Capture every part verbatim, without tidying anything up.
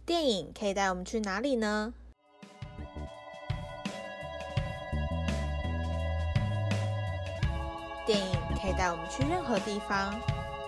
电影可以带我们去哪里呢？电影可以带我们去任何地方。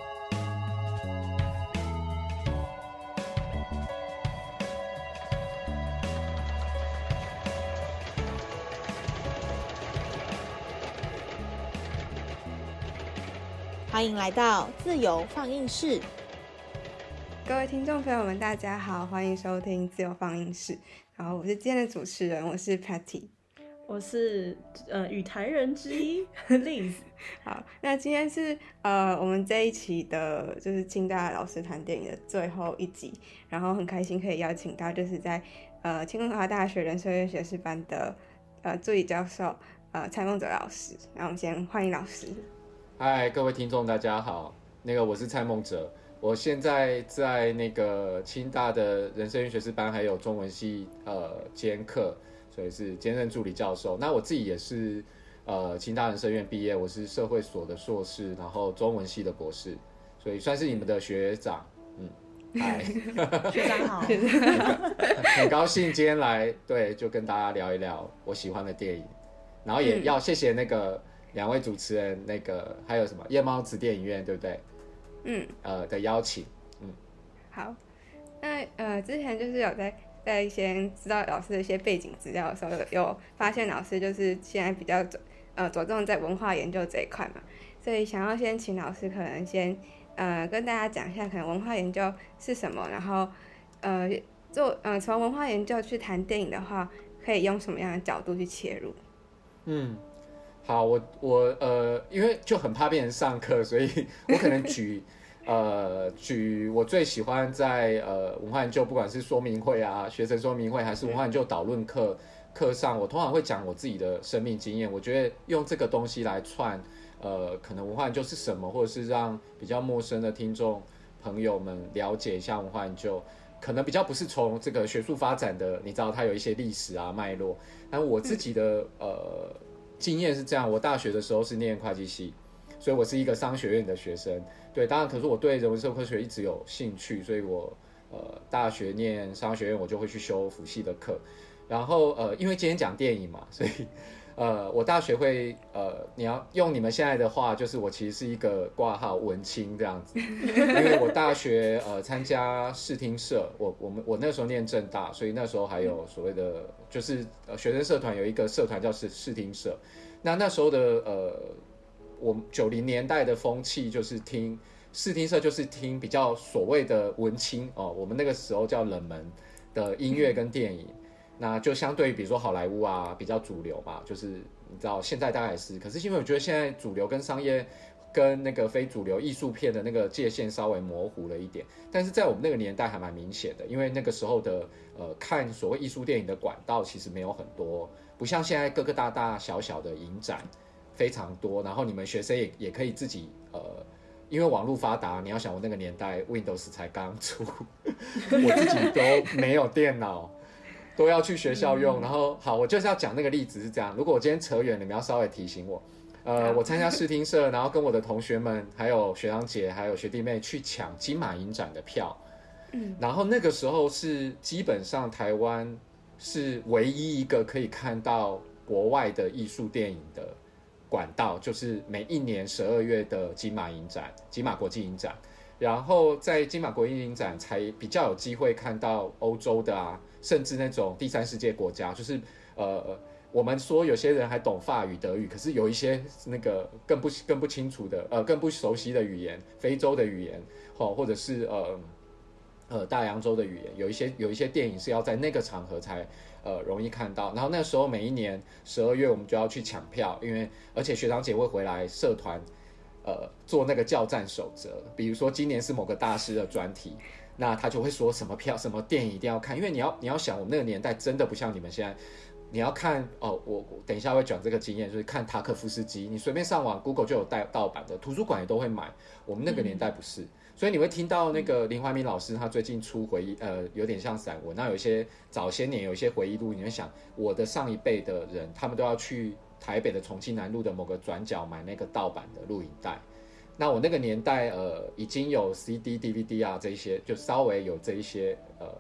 欢迎来到自由放映室。 各位听众朋友们大家好，欢迎收听自由放映室。然后我是今天的主持人，我是 Patty， 我是呃语台人之一Liz。 好，那今天是呃我们这一期的就是清大老师谈电影的最后一集，然后很开心可以邀请到就是在呃清华大学人社院学士班的呃助理教授呃蔡孟哲老师。那我们先欢迎老师。 嗨，各位听众大家好，那个我是蔡孟哲，我现在在那个清大的人社院学士班还有中文系呃兼课，所以是兼任助理教授。那我自己也是呃清大人社院毕业，我是社会所的硕士，然后中文系的博士，所以算是你们的学长。嗯，嗨， 学长好， 很高兴今天来，对，就跟大家聊一聊我喜欢的电影，然后也要谢谢那个。两位主持人，那个还有什么夜猫子电影院，对不对？嗯，呃的邀请，嗯， 好，那呃之前就是有在在先知道老师的一些背景资料的时候，有有发现老师就是现在比较着呃着重在文化研究这一块嘛，所以想要先请老师可能先呃跟大家讲一下，可能文化研究是什么，然后呃做呃从文化研究去谈电影的话，可以用什么样的角度去切入？ 嗯。好，我我呃，因为就很怕变成上课，所以我可能举呃举我最喜欢在呃文化研究，不管是说明会啊、学生说明会，还是文化研究导论课课上，我通常会讲我自己的生命经验。我觉得用这个东西来串呃，可能文化研究是什么，或者是让比较陌生的听众朋友们了解一下文化研究。可能比较不是从这个学术发展的，你知道它有一些历史啊脉络，但我自己的呃。经验是这样，我大学的时候是念会计系，所以我是一个商学院的学生。对，当然，可是我对人文社会科学一直有兴趣，所以我呃大学念商学院，我就会去修辅系的课。然后呃，因为今天讲电影嘛，所以呃，我大学会呃，你要用你们现在的话，就是我其实是一个挂号文青这样子，因为我大学呃参加视听社，我我们我那时候念政大，所以那时候还有所谓的就是呃学生社团有一个社团叫视视听社，那那时候的呃我九零年代的风气就是听视听社就是听比较所谓的文青哦，我们那个时候叫冷门的音乐跟电影。那就相对于比如说好莱坞啊比较主流嘛，就是你知道现在大概是，可是因为我觉得现在主流跟商业跟那个非主流艺术片的那个界限稍微模糊了一点，但是在我们那个年代还蛮明显的，因为那个时候的呃看所谓艺术电影的管道其实没有很多，不像现在各个大大小小的影展非常多，然后你们学生也也可以自己呃。因为网络发达，你要想我那个年代 Windows 才刚出，我自己都没有电脑。都要去学校用，然后好，我就是要讲那个例子是这样。如果我今天扯远，你们要稍微提醒我。呃，我参加视听社，然后跟我的同学们，还有学长姐，还有学弟妹去抢金马影展的票。嗯，然后那个时候是基本上台湾是唯一一个可以看到国外的艺术电影的管道，就是每一年十二月的金马影展、金马国际影展。然后在金马国际影展才比较有机会看到欧洲的啊，甚至那种第三世界国家，就是呃，我们说有些人还懂法语、德语，可是有一些那个更不更不清楚的，呃，更不熟悉的语言，非洲的语言，哦，或者是呃呃大洋洲的语言，有一些有一些电影是要在那个场合才呃容易看到。然后那时候每一年十二月我们就要去抢票，因为而且学长姐会回来社团。呃，做那个教战守则，比如说今年是某个大师的专题，那他就会说什么票、什么电影一定要看，因为你要你要想，我们那个年代真的不像你们现在，你要看哦，我我等一下会讲这个经验，就是看塔可夫斯基，你随便上网 Google 就有带盗版的，图书馆也都会买，我们那个年代不是，嗯、所以你会听到那个林怀民老师他最近出回忆，呃，有点像散文，那有一些早些年有一些回忆录，你会想我的上一辈的人，他们都要去。台北的重庆南路的某个转角买那个盗版的录影带，那我那个年代呃已经有 C D、D V D 啊这一些，就稍微有这一些呃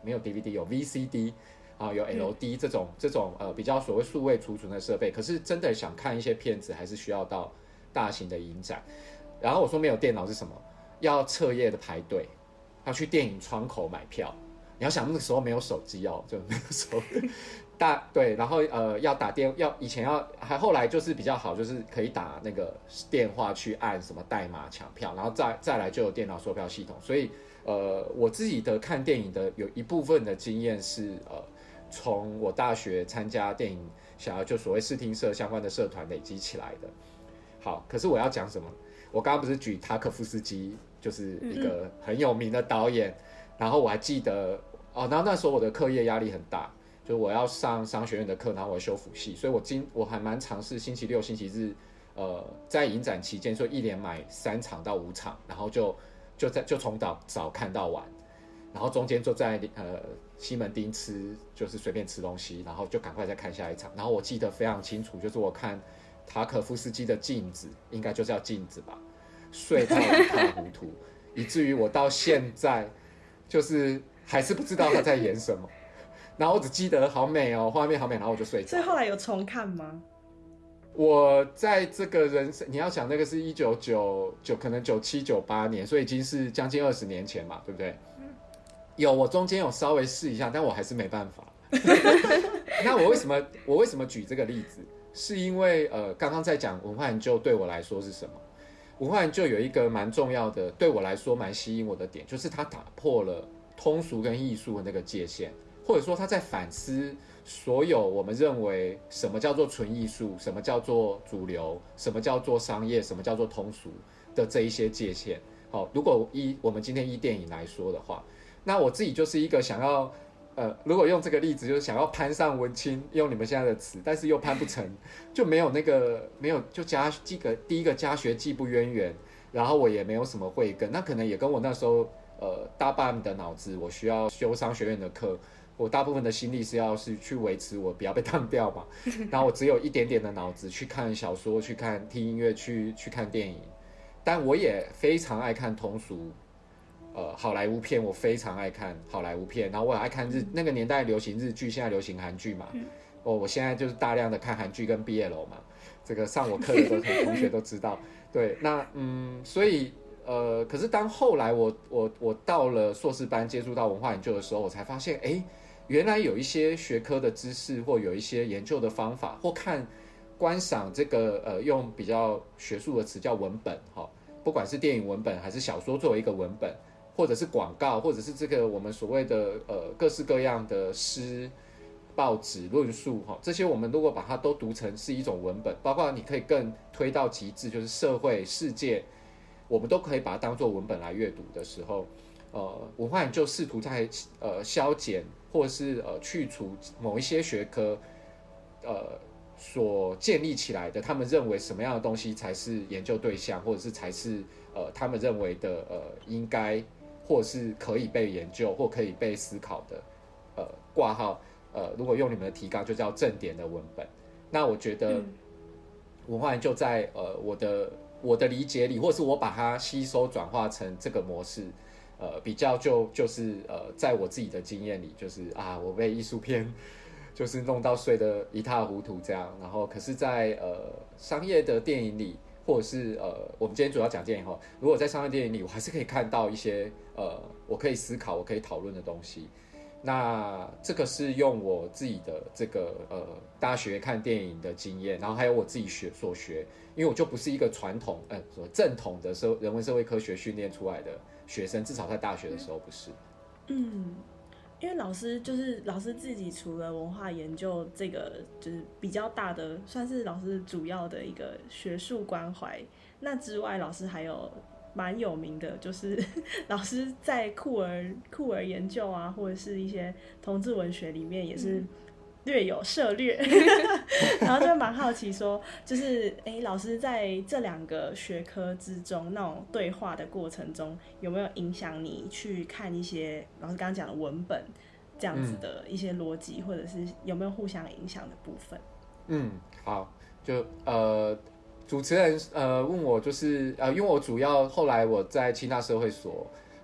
没有 D V D 有 V C D 啊，有 L D 这种、嗯、这种呃比较所谓数位储存的设备，可是真的想看一些片子，还是需要到大型的影展。然后我说没有电脑是什么？要彻夜的排队，要去电影窗口买票。你要想那个时候没有手机哦，就那个时候大对，然后呃要打电要以前要还后来就是比较好，就是可以打那个电话去按什么代码抢票，然后再再来就有电脑售票系统。所以呃我自己的看电影的有一部分的经验是呃从我大学参加电影想要就所谓视听社相关的社团累积起来的。好，可是我要讲什么？我刚刚不是举塔可夫斯基就是一个很有名的导演。嗯然后我还记得哦，然后那时候我的课业压力很大，就是我要上商学院的课，然后我要修辅系，所以我今我还蛮尝试星期六、星期日，呃，在影展期间，所以一连买三场到五场，然后就就在就从早早看到晚，然后中间就在呃西门町吃，就是随便吃东西，然后就赶快再看下一场。然后我记得非常清楚，就是我看塔可夫斯基的《镜子》，应该就叫《镜子》吧，睡到一塌糊涂，以至于我到现在。就是还是不知道他在演什么，然后我只记得好美哦，画面好美，然后我就睡着。 所以后来有重看吗？ 我在这个人生，你要想那个是一九九九，可能九七九八年，所以已经是将近二十年前嘛，对不对？有，我中间有稍微试一下，但我还是没办法。那我为什么我为什么举这个例子？是因为呃，刚刚在讲文化研究对我来说是什么？文化研究有一个蛮重要的，对我来说蛮吸引我的点，就是它打破了通俗跟艺术的那个界限，或者说它在反思所有我们认为什么叫做纯艺术，什么叫做主流，什么叫做商业，什么叫做通俗的这一些界限。好，如果依我们今天依电影来说的话，那我自己就是一个想要。呃，如果用这个例子，就是想要攀上文青，用你们现在的词，但是又攀不成，就没有那个没有就家这个第一个家学既不渊源，然后我也没有什么慧根，那可能也跟我那时候呃大半的脑子，我需要修商学院的课，我大部分的心力是要是去维持我不要被当掉嘛，然后我只有一点点的脑子去看小说，去看听音乐，去去看电影，但我也非常爱看通俗。呃，好莱坞片我非常爱看好莱坞片，然后我也爱看日那个年代流行日剧，现在流行韩剧嘛。哦，我现在就是大量的看韩剧跟 B L 嘛，这个上我课的同学都知道。对，那嗯，所以呃，可是当后来我我我到了硕士班接触到文化研究的时候，我才发现，哎，原来有一些学科的知识，或有一些研究的方法，或看观赏这个呃，用比较学术的词叫文本哈、哦，不管是电影文本还是小说作为一个文本。或者是广告，或者是这个我们所谓的呃各式各样的诗、报纸、论述哈，这些我们如果把它都读成是一种文本，包括你可以更推到极致，就是社会、世界，我们都可以把它当作文本来阅读的时候，呃，文化研究试图在呃消减或者是呃去除某一些学科呃所建立起来的，他们认为什么样的东西才是研究对象，或者是才是呃他们认为的呃应该。或是可以被研究或可以被思考的，呃，挂号，呃，如果用你们的提纲就叫正典的文本。那我觉得文化研究在呃我的我的理解里，或是我把它吸收转化成这个模式，呃，比较就就是呃，在我自己的经验里，就是啊，我被艺术片就是弄到睡得一塌糊涂这样，然后可是在呃商业的电影里。或者是呃，我们今天主要讲电影哈。如果在商业电影里，我还是可以看到一些呃，我可以思考、我可以讨论的东西。那这个是用我自己的这个呃大学看电影的经验，然后还有我自己学所学，因为我就不是一个传统呃正统的社人文社会科学训练出来的学生，至少在大学的时候不是。 嗯。因为老师就是老师自己，除了文化研究这个就是比较大的，算是老师主要的一个学术关怀。那之外，老师还有蛮有名的，就是老师在酷儿酷儿研究啊，或者是一些同志文学里面也是略有涉略。然后就蛮好奇说，就是哎，老师在这两个学科之中，那种对话的过程中，有没有影响你去看一些老师刚刚讲的文本这样子的一些逻辑，嗯、或者是有没有互相影响的部分？ 嗯，好，就呃，主持人呃问我就是呃，因为我主要后来我在清大社会所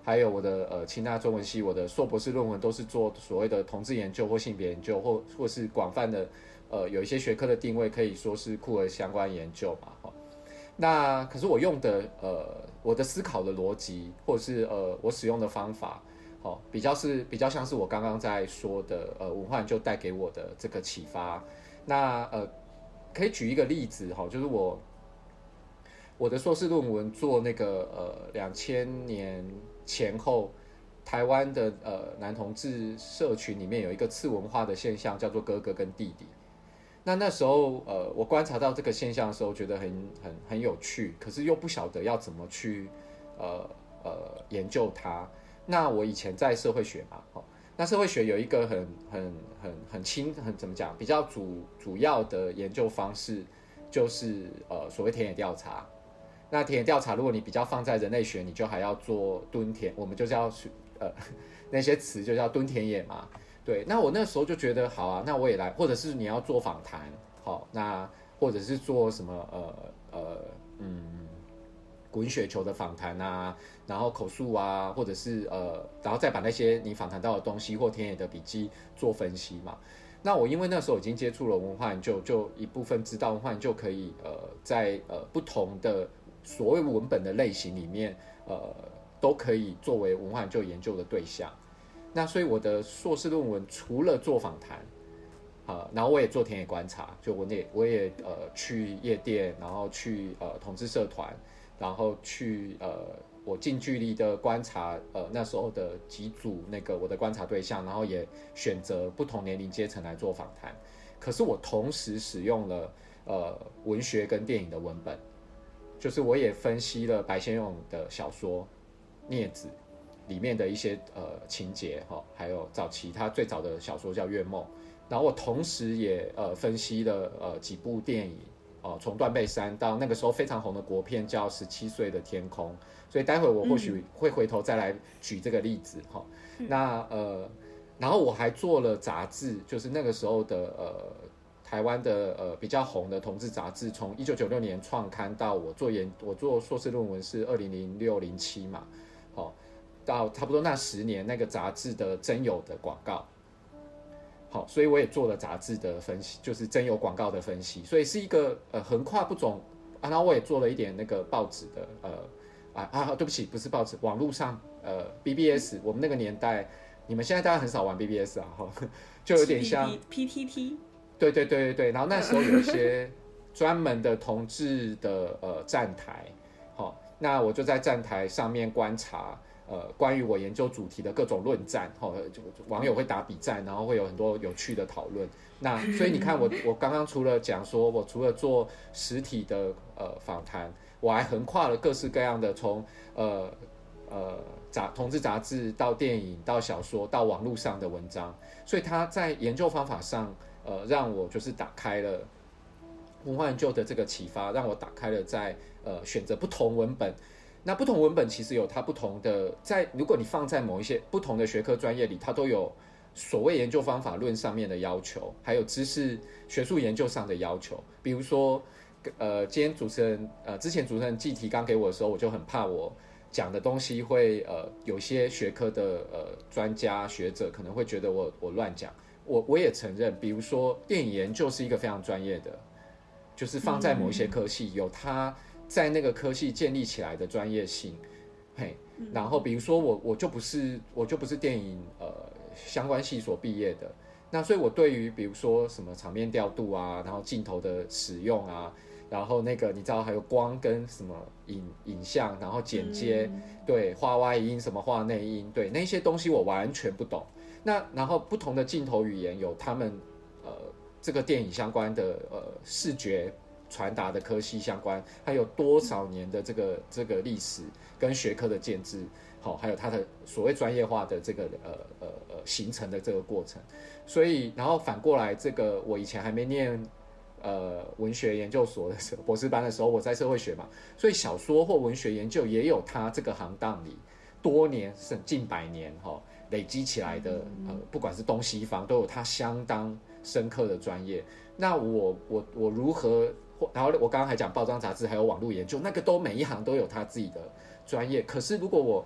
还有我的呃清大中文系，我的硕博士论文都是做所谓的同志研究或性别研究，或或是广泛的呃有一些学科的定位，可以说是酷儿相关研究嘛，哈。那可是我用的呃我的思考的逻辑，或者是呃我使用的方法，哦，比较是比较像是我刚刚在说的呃文化研究带给我的这个启发。那呃可以举一个例子哈，就是我我的硕士论文做那个呃两千年前后台湾的呃男同志社群里面有一个次文化的现象，叫做哥哥跟弟弟。那那时候，呃，我观察到这个现象的时候，觉得很很很有趣，可是又不晓得要怎么去，呃呃研究它。那我以前在社会学嘛，哦，那社会学有一个很很很很轻很怎么讲，比较主主要的研究方式，就是呃所谓田野调查。那田野调查，如果你比较放在人类学，你就还要做蹲田，我们就叫呃那些词就叫蹲田野嘛。对，那我那时候就觉得好啊，那我也来，或者是你要做访谈，好，那或者是做什么呃呃嗯滚雪球的访谈啊，然后口述啊，或者是呃，然后再把那些你访谈到的东西或田野的笔记做分析嘛。那我因为那时候已经接触了文化研究，就一部分知道文化研究可以呃在呃不同的所谓文本的类型里面，呃都可以作为文化研究研究的对象。那所以我的硕士论文除了做访谈，呃，然后我也做田野观察，就我也我也呃去夜店，然后去呃同志社团，然后去呃我近距离的观察呃那时候的几组那个我的观察对象，然后也选择不同年龄阶层来做访谈。可是我同时使用了呃文学跟电影的文本，就是我也分析了白先勇的小说《镊子》里面的一些呃情节哈，还有早期他最早的小说叫《月梦》，然后我同时也呃分析了呃几部电影哦，从《断背山》到那个时候非常红的国片叫《十七岁的天空》，所以待会我或许会回头再来举这个例子哈、嗯。那呃，然后我还做了杂志，就是那个时候的呃台湾的呃比较红的同志杂志，从一九九六年创刊到我做研我做硕士论文是二零零六零七嘛，好、哦。到差不多那十年，那个杂志的真有的广告，好，所以我也做了杂志的分析，就是真有广告的分析，所以是一个呃横跨不种啊。然后我也做了一点那个报纸的呃啊啊，对不起，不是报纸，网络上呃 B B S， 我们那个年代，你们现在大家很少玩 B B S 啊，哈，就有点像 P T T， 对对对对对，然后那时候有一些专门的同志的呃站台，好，那我就在站台上面观察。呃，关于我研究主题的各种论战，哦，网友会打笔战，然后会有很多有趣的讨论。那所以你看我，我我刚刚除了讲说，我除了做实体的呃访谈，我还横跨了各式各样的，从呃呃杂同志杂志到电影到小说到网络上的文章，所以他在研究方法上，呃，让我就是打开了文化研究的这个启发，让我打开了在呃选择不同文本。那不同文本其实有它不同的，在如果你放在某一些不同的学科专业里，它都有所谓研究方法论上面的要求，还有知识学术研究上的要求。比如说，呃，今天主持人呃之前主持人寄提纲给我的时候，我就很怕我讲的东西会呃有些学科的呃专家学者可能会觉得我我乱讲。我我也承认，比如说电影研究是一个非常专业的，就是放在某一些科系有它。在那个科系建立起来的专业性，嘿，然后比如说我我就不是我就不是电影呃相关系所毕业的，那所以我对于比如说什么场面调度啊，然后镜头的使用啊，然后那个你知道还有光跟什么影影像，然后剪接，嗯、对，画外音什么画内音，对那些东西我完全不懂。那然后不同的镜头语言有他们呃这个电影相关的呃视觉。传达的科系相关，它有多少年的这个这个历史跟学科的建制，好，还有它的所谓专业化的这个呃呃呃形成的这个过程。所以，然后反过来，这个我以前还没念呃文学研究所的时候，博士班的时候，我在社会学嘛，所以小说或文学研究也有它这个行当里多年甚近百年哈累积起来的呃，不管是东西方都有它相当深刻的专业。那我我我如何？然后我刚刚还讲报章杂志，还有网络研究，那个都每一行都有他自己的专业。可是如果我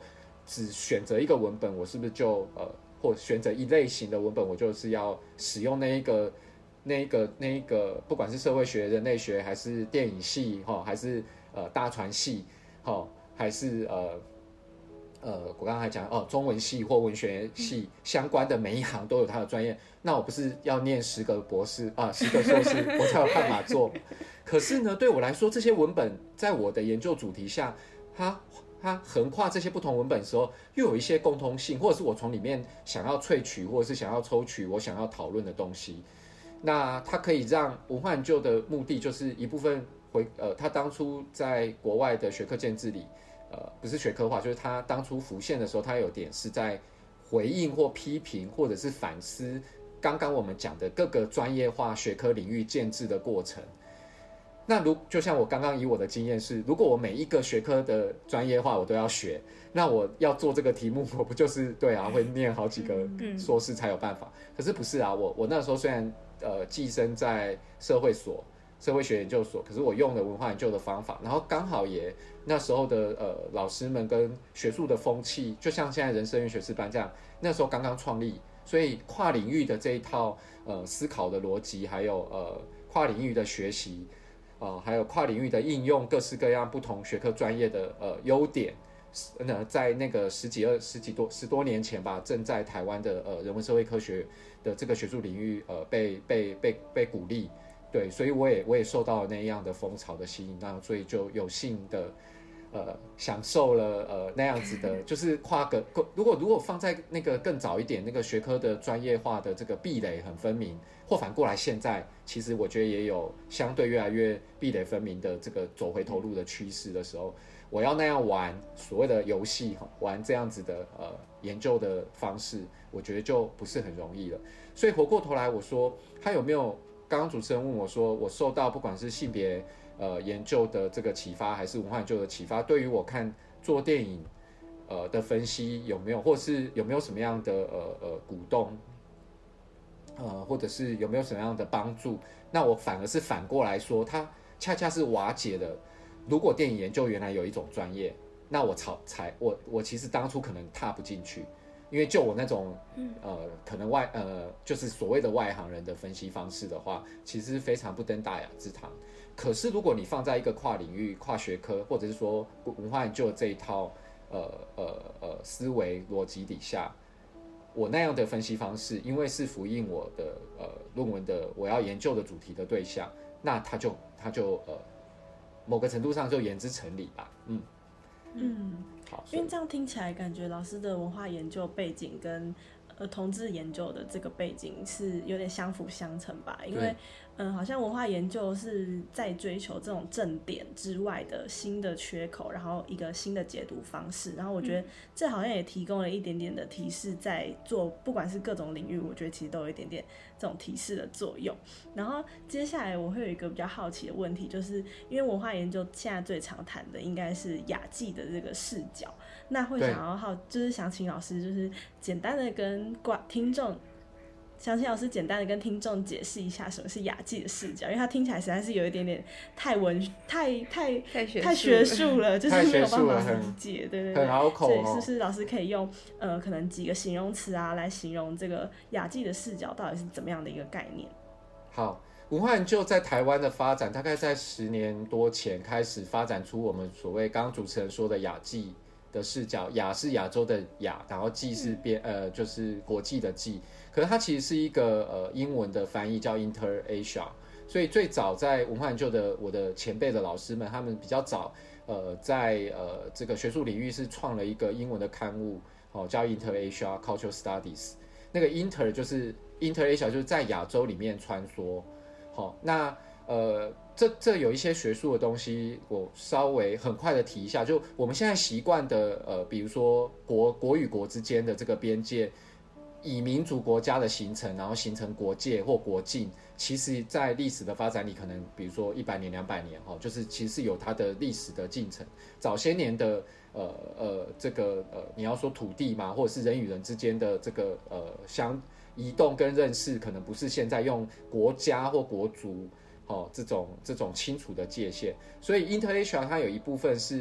只选择一个文本，我是不是就呃，或选择一类型的文本，我就是要使用那一个、那一个、那一个，不管是社会学、人类学，还是电影系，哈，还是呃大传系，哈，还是呃呃，我刚刚还讲哦，中文系或文学系相关的每一行都有它的专业，那我不是要念十个博士啊，十个硕士，我才有办法做。可是呢，对我来说，这些文本在我的研究主题下，它它横跨这些不同文本的时候，又有一些共通性，或者是我从里面想要萃取，或者是想要抽取我想要讨论的东西。那它可以让文化研究的目的，就是一部分回呃，它当初在国外的学科建制里，呃，不是学科化，就是它当初浮现的时候，它有点是在回应或批评，或者是反思刚刚我们讲的各个专业化学科领域建制的过程。那如就像我刚刚以我的经验是，如果我每一个学科的专业化我都要学，那我要做这个题目，我不就是对啊，会念好几个硕士才有办法？可是不是啊，我我那时候虽然呃寄生在社会所、社会学研究所，可是我用了文化研究的方法，然后刚好也那时候的呃老师们跟学术的风气，就像现在人生院学士班这样，那时候刚刚创立，所以跨领域的这一套呃思考的逻辑，还有呃跨领域的学习。呃，还有跨领域的应用，各式各样不同学科专业的呃优点，那在那个十几二十几多十多年前吧，正在台湾的呃人文社会科学的这个学术领域呃被被被被鼓励，对，所以我也我也受到那样的风潮的吸引，那所以就有幸的呃享受了呃那样子的，就是跨个如果如果放在那个更早一点，那个学科的专业化的这个壁垒很分明。或反过来，现在其实我觉得也有相对越来越壁垒分明的这个走回头路的趋势的时候，我要那样玩所谓的游戏，玩这样子的呃研究的方式，我觉得就不是很容易了。所以回过头来，我说他有没有？刚刚主持人问我说，我受到不管是性别呃研究的这个启发，还是文化研究的启发，对于我看做电影呃的分析有没有，或是有没有什么样的呃呃鼓动？呃，或者是有没有什么样的帮助？那我反而是反过来说，它恰恰是瓦解了。如果电影研究原来有一种专业，那我才我我其实当初可能踏不进去，因为就我那种呃可能外呃就是所谓的外行人的分析方式的话，其实非常不登大雅之堂。可是如果你放在一个跨领域、跨学科，或者是说文化研究的这一套呃呃呃思维逻辑底下。我那样的分析方式，因为是符应我的呃论文的我要研究的主题的对象，那他就他就呃某个程度上就言之成理吧，嗯嗯， 好， 因为这样听起来感觉老师的文化研究背景跟呃同志研究的这个背景是有点相辅相成吧，因为嗯，好像文化研究是在追求这种正点之外的新的缺口，然后一个新的解读方式。然后我觉得这好像也提供了一点点的提示，在做不管是各种领域，我觉得其实都有一点点这种提示的作用。然后接下来我会有一个比较好奇的问题，就是因为文化研究现在最常谈的应该是雅纪的这个视角，那会想要好就是想请老师就是简单的跟观听众。想请老师简单的跟听众解释一下什么是雅纪的视角，因为它听起来实在是有一点点太文太太太学术了，就是没有办法理解，对对对， 很拗口哦。 所以是不是老师可以用呃可能几个形容词啊来形容这个雅纪的视角到底是怎么样的一个概念？ 好，文化研究在台湾的发展，大概在十年多前开始发展出我们所谓刚刚主持人说的雅纪的视角，亚是亚洲的亚，然后纪是边、嗯、呃就是国际的纪，可是它其实是一个呃英文的翻译叫 Inter-Asia， 所以最早在文化研究的我的前辈的老师们，他们比较早呃在呃这个学术领域是创了一个英文的刊物，哦叫 Inter-Asia Cultural Studies， 那个 Inter 就是 Inter-Asia 就是在亚洲里面穿梭，好、哦、那呃。这这有一些学术的东西，我稍微很快的提一下。就我们现在习惯的，呃，比如说国国与国之间的这个边界，以民主国家的形成，然后形成国界或国境，其实在历史的发展里，可能比如说一百年、两百年，哈，就是其实是有它的历史的进程。早些年的，呃呃，这个呃，你要说土地嘛，或者是人与人之间的这个呃相移动跟认识，可能不是现在用国家或国族。哦，这种这种清楚的界限，所以 Inter-Asia 它有一部分是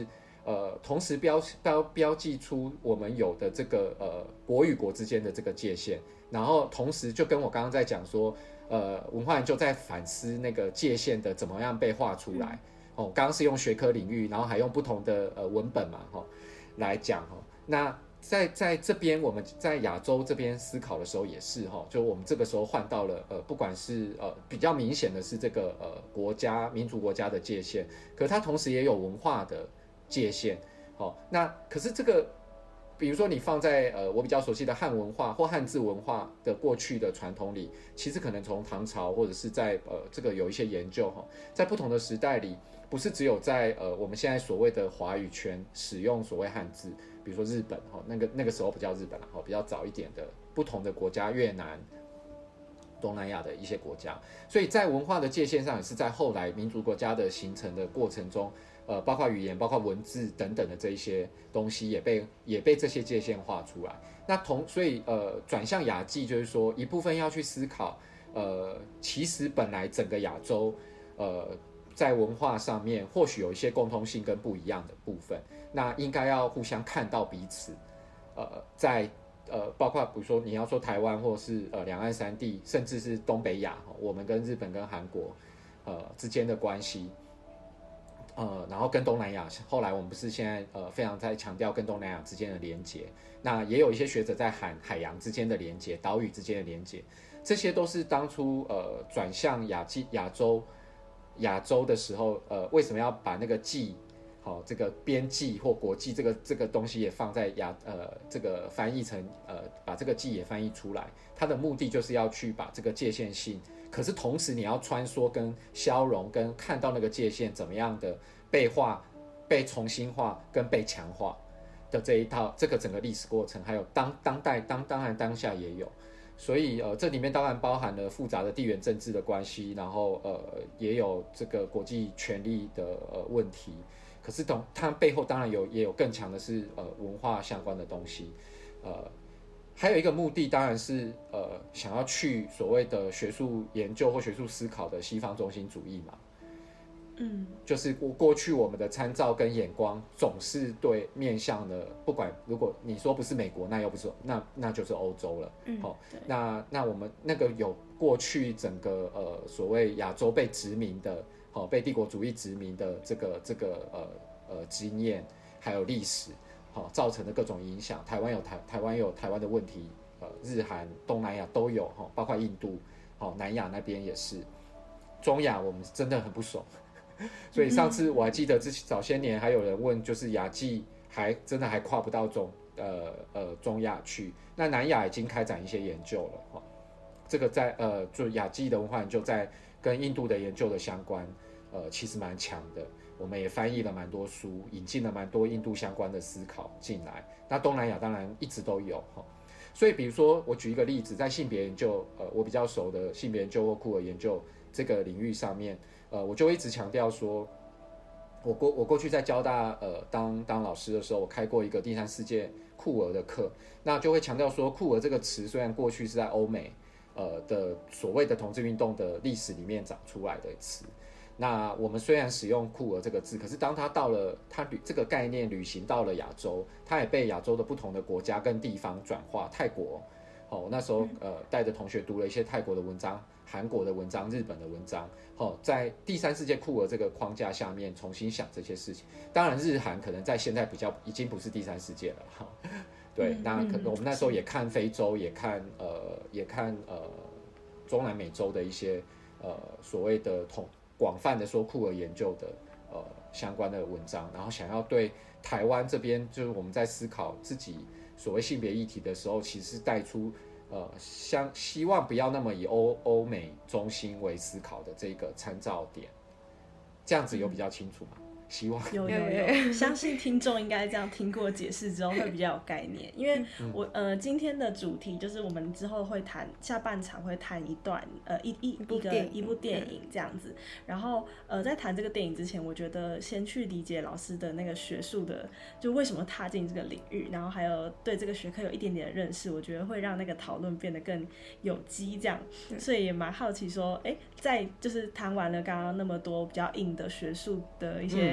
呃，同时标标标记出我们有的这个呃国与国之间的这个界限，然后同时就跟我刚刚在讲说，呃，文化研究在反思那个界限的怎么样被画出来。哦，刚刚是用学科领域，然后还用不同的呃文本嘛，哈、哦，来讲哈、哦。那在在这边我们在亚洲这边思考的时候也是哈、哦，就我们这个时候换到了呃，不管是呃比较明显的是这个呃国家民族国家的界限，可它同时也有文化的界限。好、哦，那可是这个，比如说你放在呃我比较熟悉的汉文化或汉字文化的过去的传统里，其实可能从唐朝或者是在呃这个有一些研究哈、哦，在不同的时代里，不是只有在呃我们现在所谓的华语圈使用所谓汉字，比如说日本哈、哦，那个那个时候不叫日本了哈、哦，比较早一点的不同的国家，越南、东南亚的一些国家，所以在文化的界限上也是在后来民族国家的形成的过程中。呃，包括语言、包括文字等等的这一些东西，也被也被这些界限画出来。那同所以呃，转向亚际就是说，一部分要去思考，呃，其实本来整个亚洲，呃，在文化上面或许有一些共通性跟不一样的部分，那应该要互相看到彼此，呃，在呃，包括比如说你要说台湾或者是呃两岸三地，甚至是东北亚，我们跟日本跟韩国呃之间的关系。呃，然后跟东南亚，后来我们不是现在呃非常在强调跟东南亚之间的连结，那也有一些学者在喊海洋之间的连结、岛屿之间的连结，这些都是当初呃转向亚际亚洲亚洲的时候，呃为什么要把那个际，好、哦、这个边际或国际这个这个东西也放在亚呃这个翻译成呃把这个际也翻译出来，它的目的就是要去把这个界限性。可是同时你要穿梭跟消融跟看到那个界限怎么样的被画、被重新画跟被强化的这一套，这个整个历史过程，还有当当代当当然当下也有，所以呃这里面当然包含了复杂的地缘政治的关系，然后呃也有这个国际权力的呃问题，可是懂它背后当然有也有更强的是呃文化相关的东西，呃。还有一个目的当然是呃想要去所谓的学术研究或学术思考的西方中心主义嘛，嗯，就是过过去我们的参照跟眼光总是对面向的，不管如果你说不是美国，那又不是那那就是欧洲了，嗯，好、哦，那那我们那个有过去整个呃所谓亚洲被殖民的，好、哦、被帝国主义殖民的这个这个呃呃经验还有历史。好，造成的各种影响，台湾有台台湾有台湾的问题，呃，日韩、东南亚都有哈，包括印度，好，南亚那边也是，中亚我们真的很不熟，所以上次我还记得之前早些年还有人问，就是亚际还真的还跨不到中呃呃中亚去，那南亚已经开展一些研究了哈，这个在呃就亚际的文化研究在跟印度的研究的相关，呃其实蛮强的。我们也翻译了蛮多书，引进了蛮多印度相关的思考进来。那东南亚当然一直都有哈，所以比如说我举一个例子，在性别研究，呃，我比较熟的性别研究或酷儿研究这个领域上面，呃，我就一直强调说，我过我过去在交大呃当当老师的时候，我开过一个第三世界酷儿的课，那就会强调说，酷儿这个词虽然过去是在欧美呃的所谓的同志运动的历史里面长出来的词。那我们虽然使用酷儿这个字，可是当它到了它旅这个概念旅行到了亚洲，它也被亚洲的不同的国家跟地方转化。泰国，哦，我那时候呃带着同学读了一些泰国的文章、韩国的文章、日本的文章，哦，在第三世界酷儿这个框架下面重新想这些事情。当然，日韩可能在现在比较已经不是第三世界了，哈、哦。对，嗯、那可能我们那时候也看非洲，也看呃也看呃中南美洲的一些呃所谓的统。广泛的说酷儿研究的呃相关的文章，然后想要对台湾这边，就是我们在思考自己所谓性别议题的时候，其实带出呃相希望不要那么以欧欧美中心为思考的这个参照点，这样子有比较清楚吗？希望有有有，相信听众应该这样听过解释之后会比较有概念，因为我呃今天的主题就是我们之后会谈下半场会谈一段呃一一一个一部电影这样子，然后呃在谈这个电影之前，我觉得先去理解老师的那个学术的，就为什么踏进这个领域，然后还有对这个学科有一点点的认识，我觉得会让那个讨论变得更有机这样，所以也蛮好奇说，哎，在就是谈完了刚刚那么多比较硬的学术的一些。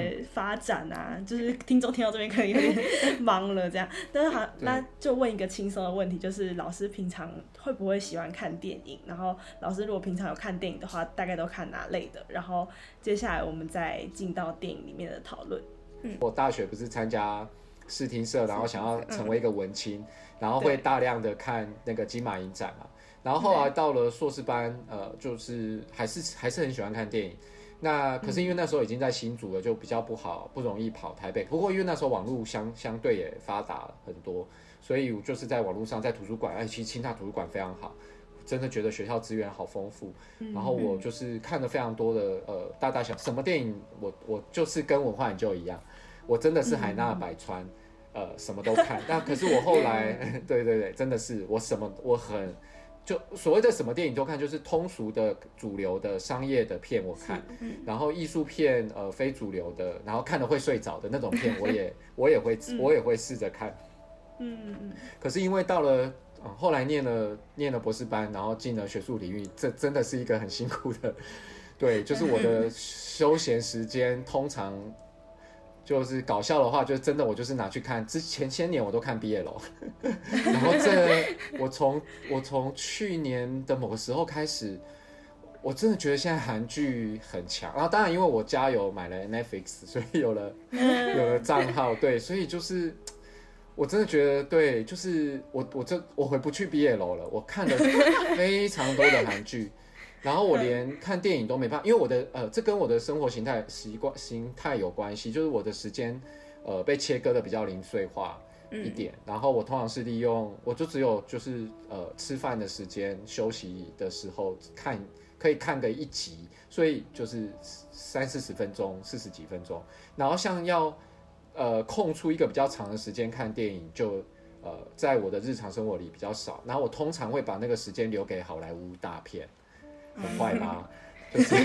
些发展啊，嗯、就是听众听到这边可能有点忙了这样。但是好，那就问一个轻松的问题，就是老师平常会不会喜欢看电影？然后老师如果平常有看电影的话，大概都看哪类的？然后接下来我们再进到电影里面的讨论。 嗯，我大学不是参加视听社，然后想要成为一个文青，嗯、然后会大量的看那个金马影展嘛。然后后来到了硕士班，呃，就是还是还是很喜欢看电影。那可是因为那时候已经在新竹了，就比较不好，不容易跑台北。不过因为那时候网络相相对也发达很多，所以我就是在网络上，在图书馆，哎，其实清大图书馆非常好，真的觉得学校资源好丰富。然后我就是看了非常多的呃大大小什么电影，我我就是跟文化研究一样，我真的是海纳百川，呃，什么都看。但可是我后来，对对对，真的是我什么我很。就所谓的什么电影都看，就是通俗的、主流的、商业的片我看，嗯、然后艺术片、呃非主流的，然后看了会睡着的那种片，我也我也会我也会试着看。嗯嗯。可是因为到了、呃、后来念了念了博士班，然后进了学术领域，这真的是一个很辛苦的。对，就是我的休闲时间通常。就是搞笑的话，就真的我就是拿去看。之前些年我都看 B L， 然后这我从我从去年的某个时候开始，我真的觉得现在韩剧很强。然后当然因为我家有买了 Netflix， 所以有了有了账号，对，所以就是我真的觉得对，就是我我这我回不去 B L 了，我看了非常多的韩剧。然后我连看电影都没办法，因为我的呃，这跟我的生活形态习惯形态有关系，就是我的时间呃被切割的比较零碎化一点。嗯、然后我通常是利用，我就只有就是呃吃饭的时间、休息的时候看，可以看个一集，所以就是三四十分钟、四十几分钟。然后像要呃空出一个比较长的时间看电影，就呃在我的日常生活里比较少。然后我通常会把那个时间留给好莱坞大片。很坏吧？就是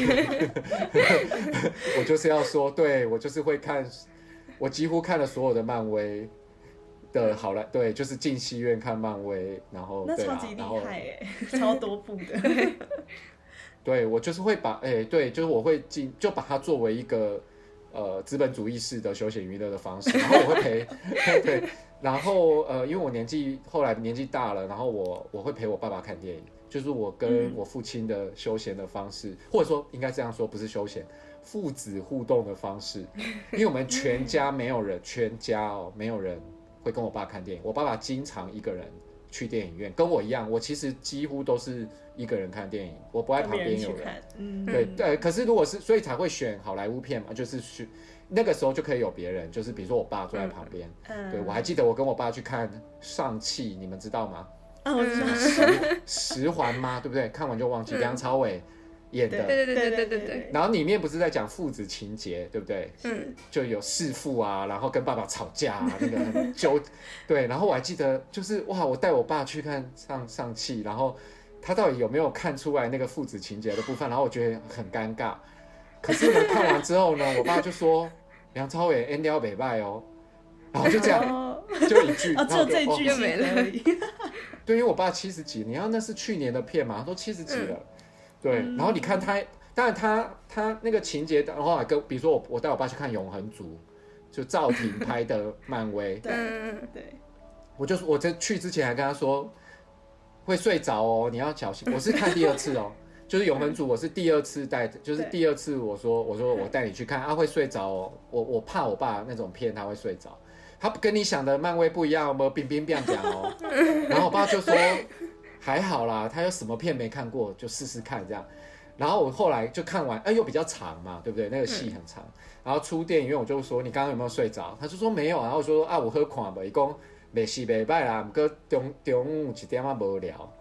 我就是要说，对我就是会看，我几乎看了所有的漫威的好莱，对，就是进戏院看漫威，然后那超级厉害哎，超多部的。 对，我就是会把，哎、欸，对，就是我会进，就把它作为一个呃资本主义式的休闲娱乐的方式，然后我会陪，对，然后呃，因为我年纪后来年纪大了，然后我我会陪我爸爸看电影。就是我跟我父亲的休闲的方式，嗯、或者说应该这样说，不是休闲，父子互动的方式。因为我们全家没有人，全家哦没有人会跟我爸看电影。我爸爸经常一个人去电影院，跟我一样，我其实几乎都是一个人看电影，我不爱旁边有人。人嗯、对对，可是如果是，所以才会选好莱坞片嘛，就是去那个时候就可以有别人，就是比如说我爸坐在旁边。嗯、对我还记得我跟我爸去看《上汽》，你们知道吗？ 啊，我知道十十环吗？对不对？看完就忘记，梁朝伟演的。 对对对对对对。 然后里面不是在讲父子情节，对不对？嗯。就有弑父啊，然后跟爸爸吵架啊，那个很纠。对，然后我还记得，就是哇，我带我爸去看上上汽，然后他到底有没有看出来那个父子情节的部分？然后我觉得很尴尬。可是呢，看完之后呢，我爸就说梁朝伟 N 掉北拜哦，然后就这样，哦、就一句， 哦，只有这一句就没了而已。 对，因为我爸七十几，你要那是去年的片嘛，都七十几了。嗯、对，然后你看他，当然他他那个情节，然后跟比如说我我带我爸去看《永恒族》，就赵婷拍的漫威。 对对。 我就我在去之前还跟他说会睡着哦，你要小心。我是看第二次哦，就是《永恒族》，我是第二次带，就是第二次我说我说我带你去看啊，会睡着哦。我我怕我爸那种片他会睡着。他跟你想的漫威不一样，没有冰冰冰讲哦。然后我爸就说还好啦，他有什么片没看过，就试试看这样。然后我后来就看完，哎，又比较长嘛，对不对？那个戏很长。然后出电影院我就说你刚刚有没有睡着？他就说没有。然后我说啊，我喝看吧，伊讲没戏没败啦，不过中中午一点啊无聊。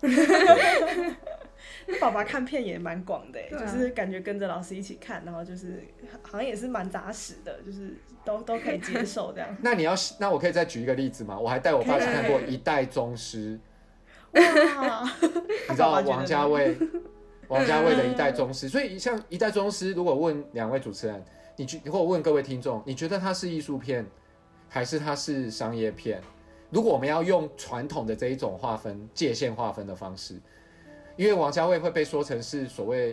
爸爸看片也蛮广的、啊，就是感觉跟着老师一起看，然后就是好像也是蛮扎实的，就是都都可以接受这样。 那你要，那我可以再举一个例子吗？我还带我爸去看过《一代宗师》， 哇， 你知道王家卫，王家卫的《一代宗师》，所以像《一代宗师》，如果问两位主持人，你或者问各位听众，你觉得它是艺术片，还是它是商业片？如果我们要用传统的这一种划分界限划分的方式。因为王家卫会被说成是所谓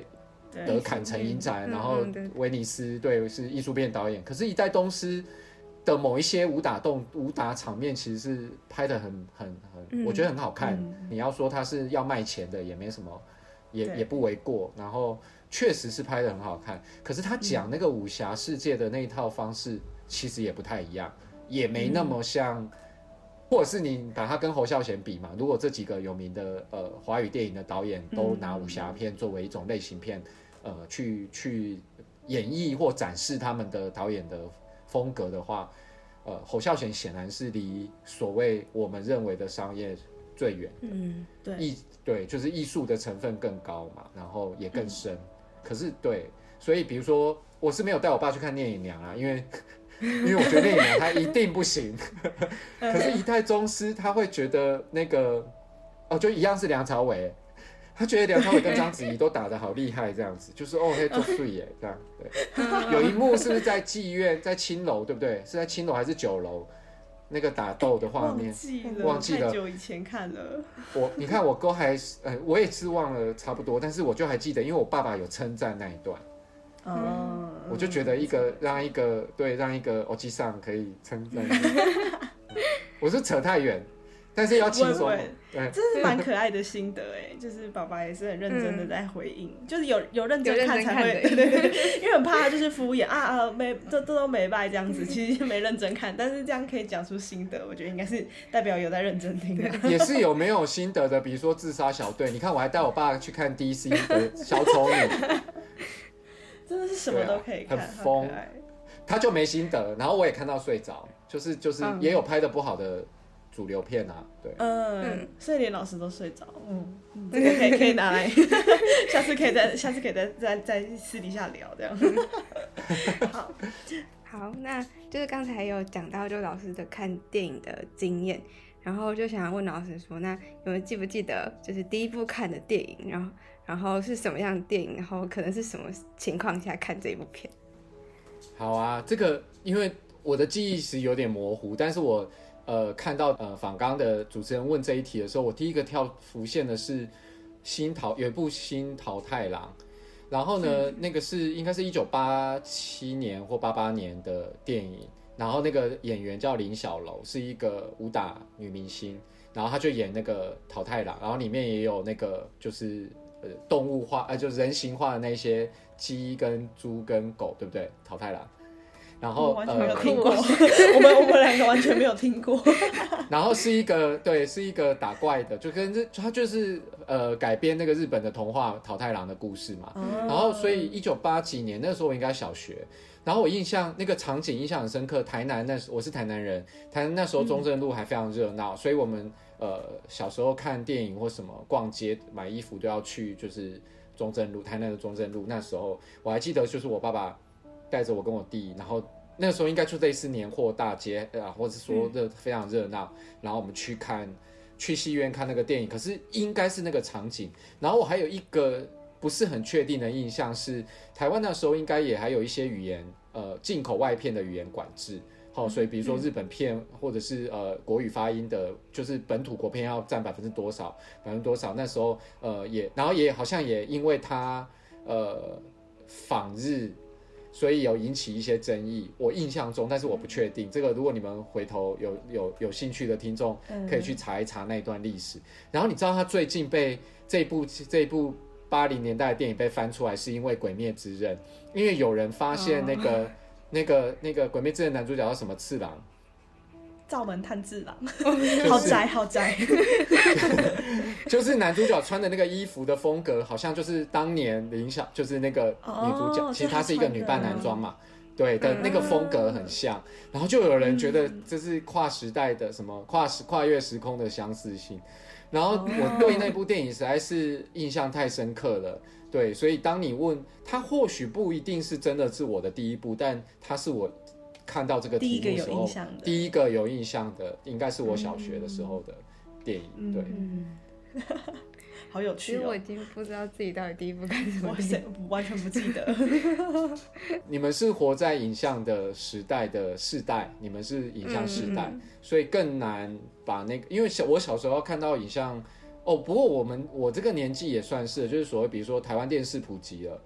得坎城影展，然后威尼斯对是艺术片导演。可是，一代宗师的某一些武打动武打场面，其实是拍的很很很，嗯、我觉得很好看。嗯、你要说他是要卖钱的，也没什么，也也不为过。然后确实是拍的很好看，可是他讲那个武侠世界的那一套方式，其实也不太一样，也没那么像。嗯或者是你把它跟侯孝贤比嘛？如果这几个有名的呃华语电影的导演都拿武侠片作为一种类型片，呃去去演绎或展示他们的导演的风格的话，呃侯孝贤显然是离所谓我们认为的商业最远的，嗯，对，艺对就是艺术的成分更高嘛，然后也更深。嗯、可是对，所以比如说我是没有带我爸去看《聂隐娘》啊，因为。因为我觉得聂隐娘他一定不行，可是一代宗师他会觉得那个哦，就一样是梁朝伟，他觉得梁朝伟跟章子怡都打得好厉害，这样子就是哦，嘿，做水耶，这样对。有一幕是不是在妓院，在青楼，对不对？是在青楼还是酒楼？那个打斗的画面， 忘记了， 忘记了， 太久以前看了。 我你看我都还呃，我也是忘了差不多，但是我就还记得，因为我爸爸有称赞那一段。哦，我就觉得一个让一个对让一个欧吉桑可以称赞，我是扯太远，但是要轻松， 对，这是蛮可爱的心得哎，就是爸爸也是很认真的在回应，嗯、就是有有认真看才会，对对对，因为很怕他就是敷衍啊啊没这这都没败这样子，其实没认真看，但是这样可以讲出心得，我觉得应该是代表有在认真听的， 也是有没有心得的，比如说自杀小队，你看我还带我爸去看 D C 的小丑女。 真的是什么都可以看， 啊、很疯，他就没心得，然后我也看到睡着，就是就是也有拍的不好的主流片啊，对， 嗯，所以连老师都睡着，嗯，这个可以可以拿来，下次可以再下次可以再再再私底下聊这样， 好，好，那就是刚才有讲到就老师的看电影的经验，然后就想要问老师说，那有没有记不记得就是第一部看的电影，然后。然后是什么样的电影？然后可能是什么情况下看这部片？ 好啊，这个因为我的记忆是有点模糊，但是我呃看到呃访纲的主持人问这一题的时候，我第一个跳浮现的是新桃有一部新桃太郎，然后呢，嗯、那个是应该是一九八七年或八八年的电影，然后那个演员叫林小楼，是一个武打女明星，然后她就演那个桃太郎，然后里面也有那个就是。呃，动物化，呃，就是人形化的那些鸡跟猪跟狗，对不对？桃太郎，然后完全没有听过，呃、我们我们两个完全没有听过。 然后是一个对，是一个打怪的，就跟他就是呃改编那个日本的童话桃太郎的故事嘛。哦、然后所以一九八几年那时候我应该小学，然后我印象那个场景印象很深刻。台南那时我是台南人，台南那时候中正路还非常热闹，嗯、所以我们。呃，小时候看电影或什么逛街买衣服都要去，就是中正路，台南的中正路。那时候我还记得，就是我爸爸带着我跟我弟，然后那个时候应该就类似年货大街啊，或者说热非常热闹。然后我们去看，去戏院看那个电影，可是应该是那个场景。然后我还有一个不是很确定的印象是，台湾那时候应该也还有一些语言，呃，进口外片的语言管制。好、哦，所以比如说日本片或者是呃国语发音的，就是本土国片要占百分之多少，百分之多少？那时候呃也，然后也好像也因为它呃仿日，所以有引起一些争议。我印象中，但是我不确定。这个如果你们回头有有有兴趣的听众，可以去查一查那一段历史。然后你知道他最近被这部这一部八零年代的电影被翻出来，是因为《鬼灭之刃》，因为有人发现那个。Oh.那个那个《鬼灭之刃》男主角叫什么次郎？ 灶门炭治郎，好宅好宅。 就是男主角穿的那个衣服的风格，好像就是当年林小，就是那个女主角，哦、其实她是一个女扮男装嘛，对的那个风格很像。然后就有人觉得这是跨时代的什么跨时跨越时空的相似性。然后我对那部电影实在是印象太深刻了。对，所以当你问他，或许不一定是真的是我的第一部，但他是我看到这个题目的时候第一个有印象的，应该是我小学的时候的电影。嗯、对， 嗯、好有趣、哦。 其实我已经不知道自己到底第一部看什么， 我完全不记得。 你们是活在影像的时代的世代，你们是影像世代，嗯、所以更难把那个，因为小我小时候看到影像。哦，不过我们我这个年纪也算是，就是所谓比如说台湾电视普及了，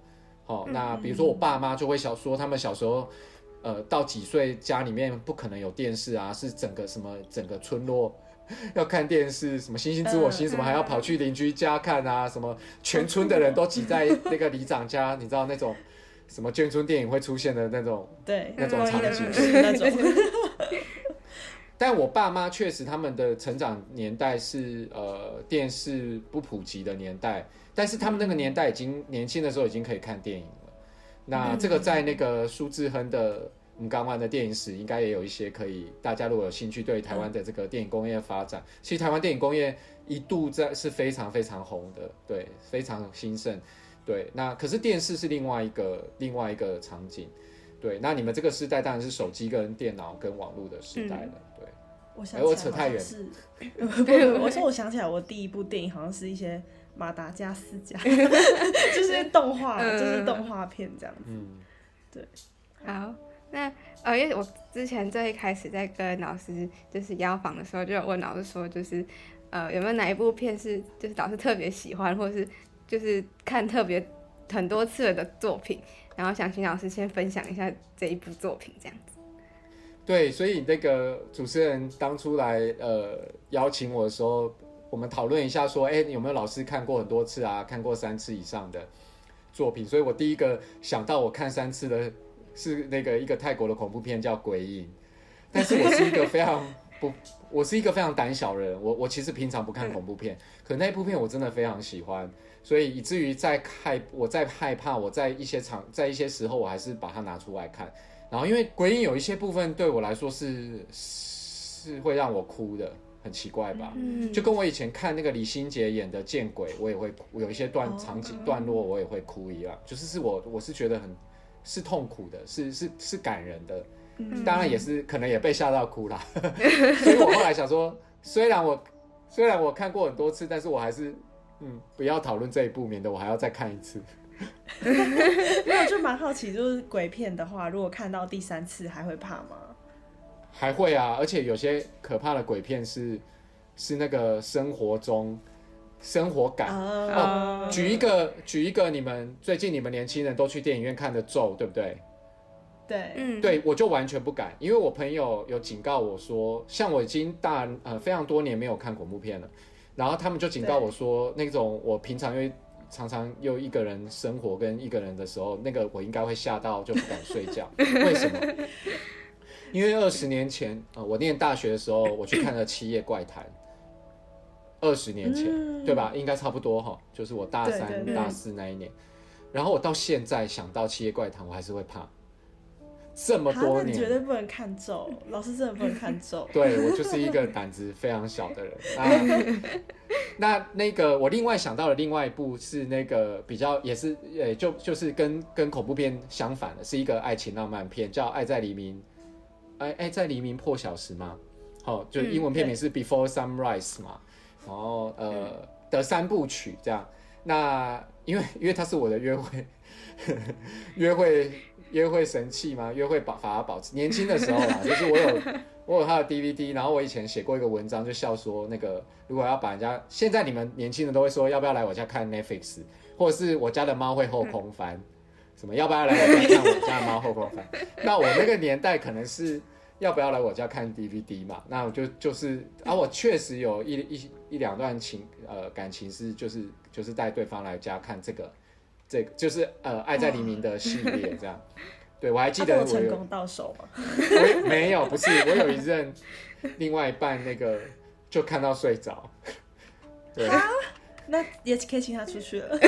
哦，那比如说我爸妈就会小说他们小时候，呃，到几岁家里面不可能有电视啊，是整个什么整个村落要看电视，什么星星知我心，什么还要跑去邻居家看啊，什么全村的人都挤在那个里长家，你知道那种什么眷村电影会出现的那种， 对， 那种场景那种。 但我爸妈确实他们的成长年代是呃电视不普及的年代，但是他们那个年代已经年轻的时候已经可以看电影了。那这个在那个苏志亨的母港湾的电影史应该也有一些可以，大家如果有兴趣对台湾的这个电影工业发展，其实台湾电影工业一度在是非常非常红的，对，非常兴盛，对。那可是电视是另外一个另外一个场景，对。那你们这个时代当然是手机跟电脑跟网络的时代了，嗯、对。 我想起来， 我扯太远。 是，不不，我说我想起来，我第一部电影好像是一些马达加斯加，就是动画，嗯、就是动画片这样子。嗯，对。 好，那呃，因为我之前最一开始在跟老师就是邀访的时候，就有问老师说，就是呃有没有哪一部片是就是老师特别喜欢，或是就是看特别很多次的作品，然后想请老师先分享一下这一部作品这样子。 对，所以那个主持人当初来呃邀请我的时候，我们讨论一下说，哎，有没有老师看过很多次啊，看过三次以上的作品？所以我第一个想到我看三次的是那个一个泰国的恐怖片叫《鬼影》，但是我是一个非常不，我是一个非常胆小的人，我我其实平常不看恐怖片，可那部片我真的非常喜欢，所以以至于在害我在害怕，我在一些场在一些时候我还是把它拿出来看。然后因为鬼影有一些部分对我来说是是会让我哭的，很奇怪吧、嗯、就跟我以前看那个李心洁演的见鬼我也会哭，有一些段场景段落我也会哭一样，就是是我我是觉得很是痛苦的，是是是感人的、嗯、当然也是可能也被吓到哭啦所以我后来想说虽然我虽然我看过很多次，但是我还是嗯不要讨论这一部，免得我还要再看一次没有，就蛮好奇，就是鬼片的话，如果看到第三次还会怕吗？ 还会啊，而且有些可怕的鬼片是是那个生活中生活感、uh, 哦。举一个举一个，你们最近你们年轻人都去电影院看的咒，对不对？ 对， 嗯， 对，我就完全不敢，因为我朋友有警告我说，像我已经大呃非常多年没有看恐怖片了，然后他们就警告我说，那种我平常因为常常又一个人生活跟一个人的时候，那个我应该会吓到就不敢睡觉。为什么？因为二十年前、呃、我念大学的时候我去看了《七夜怪谈》，二十年前、嗯、对吧？应该差不多哈，就是我大三对对对大四那一年。然后我到现在想到《七夜怪谈》我还是会怕，这么多年。 你绝对不能看咒，老师真的不能看咒。 对，我就是一个胆子非常小的人。那那那个我另外想到的另外一部是那个比较也是呃就就是跟跟恐怖片相反的，是一个爱情浪漫片，叫《爱在黎明》。爱爱在黎明破晓时嘛，好、哦，就英文片名是 Before Sunrise 嘛，然后呃、嗯、的三部曲这样。那因为因为它是我的约会约会约会神器嘛，约会法法宝年轻的时候啦，就是我有我有他的 D V D， 然后我以前写过一个文章，就笑说那个如果要把人家，现在你们年轻人都会说要不要来我家看 Netflix， 或者是我家的猫会后空翻。什么要不要来我家看我家的猫后空翻？那我那个年代可能是要不要来我家看 D V D 嘛？那我就就是啊，我确实有一一一两段情呃感情是就是就是带对方来家看这个这个就是呃爱在黎明的系列这样。对，我还记得我有成功到手吗？ 我没有，不是我有一任另外一半那个就看到睡着。对。 啊，那也可以请他出去了。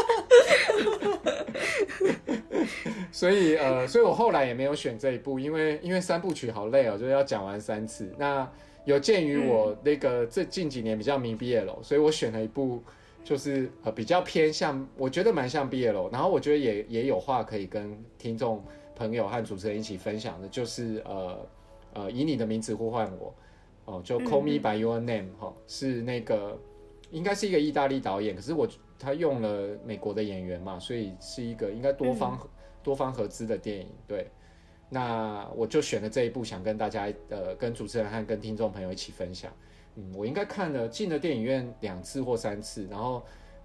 所以呃，所以我后来也没有选这一部，因为因为三部曲好累哦，就是要讲完三次。那有鉴于我那个这近几年比较迷 B L， 所以我选了一部就是呃比较偏向，我觉得蛮像 B L， 然后我觉得也也有话可以跟听众朋友和主持人一起分享的，就是呃呃以你的名字呼唤我哦，就 Call Me by Your Name 哈、哦，是那个应该是一个意大利导演，可是我他用了美国的演员嘛，所以是一个应该多方、嗯、多方合资的电影。对，那我就选了这一部，想跟大家呃跟主持人和跟听众朋友一起分享。嗯，我应该看了进了电影院两次或三次，然后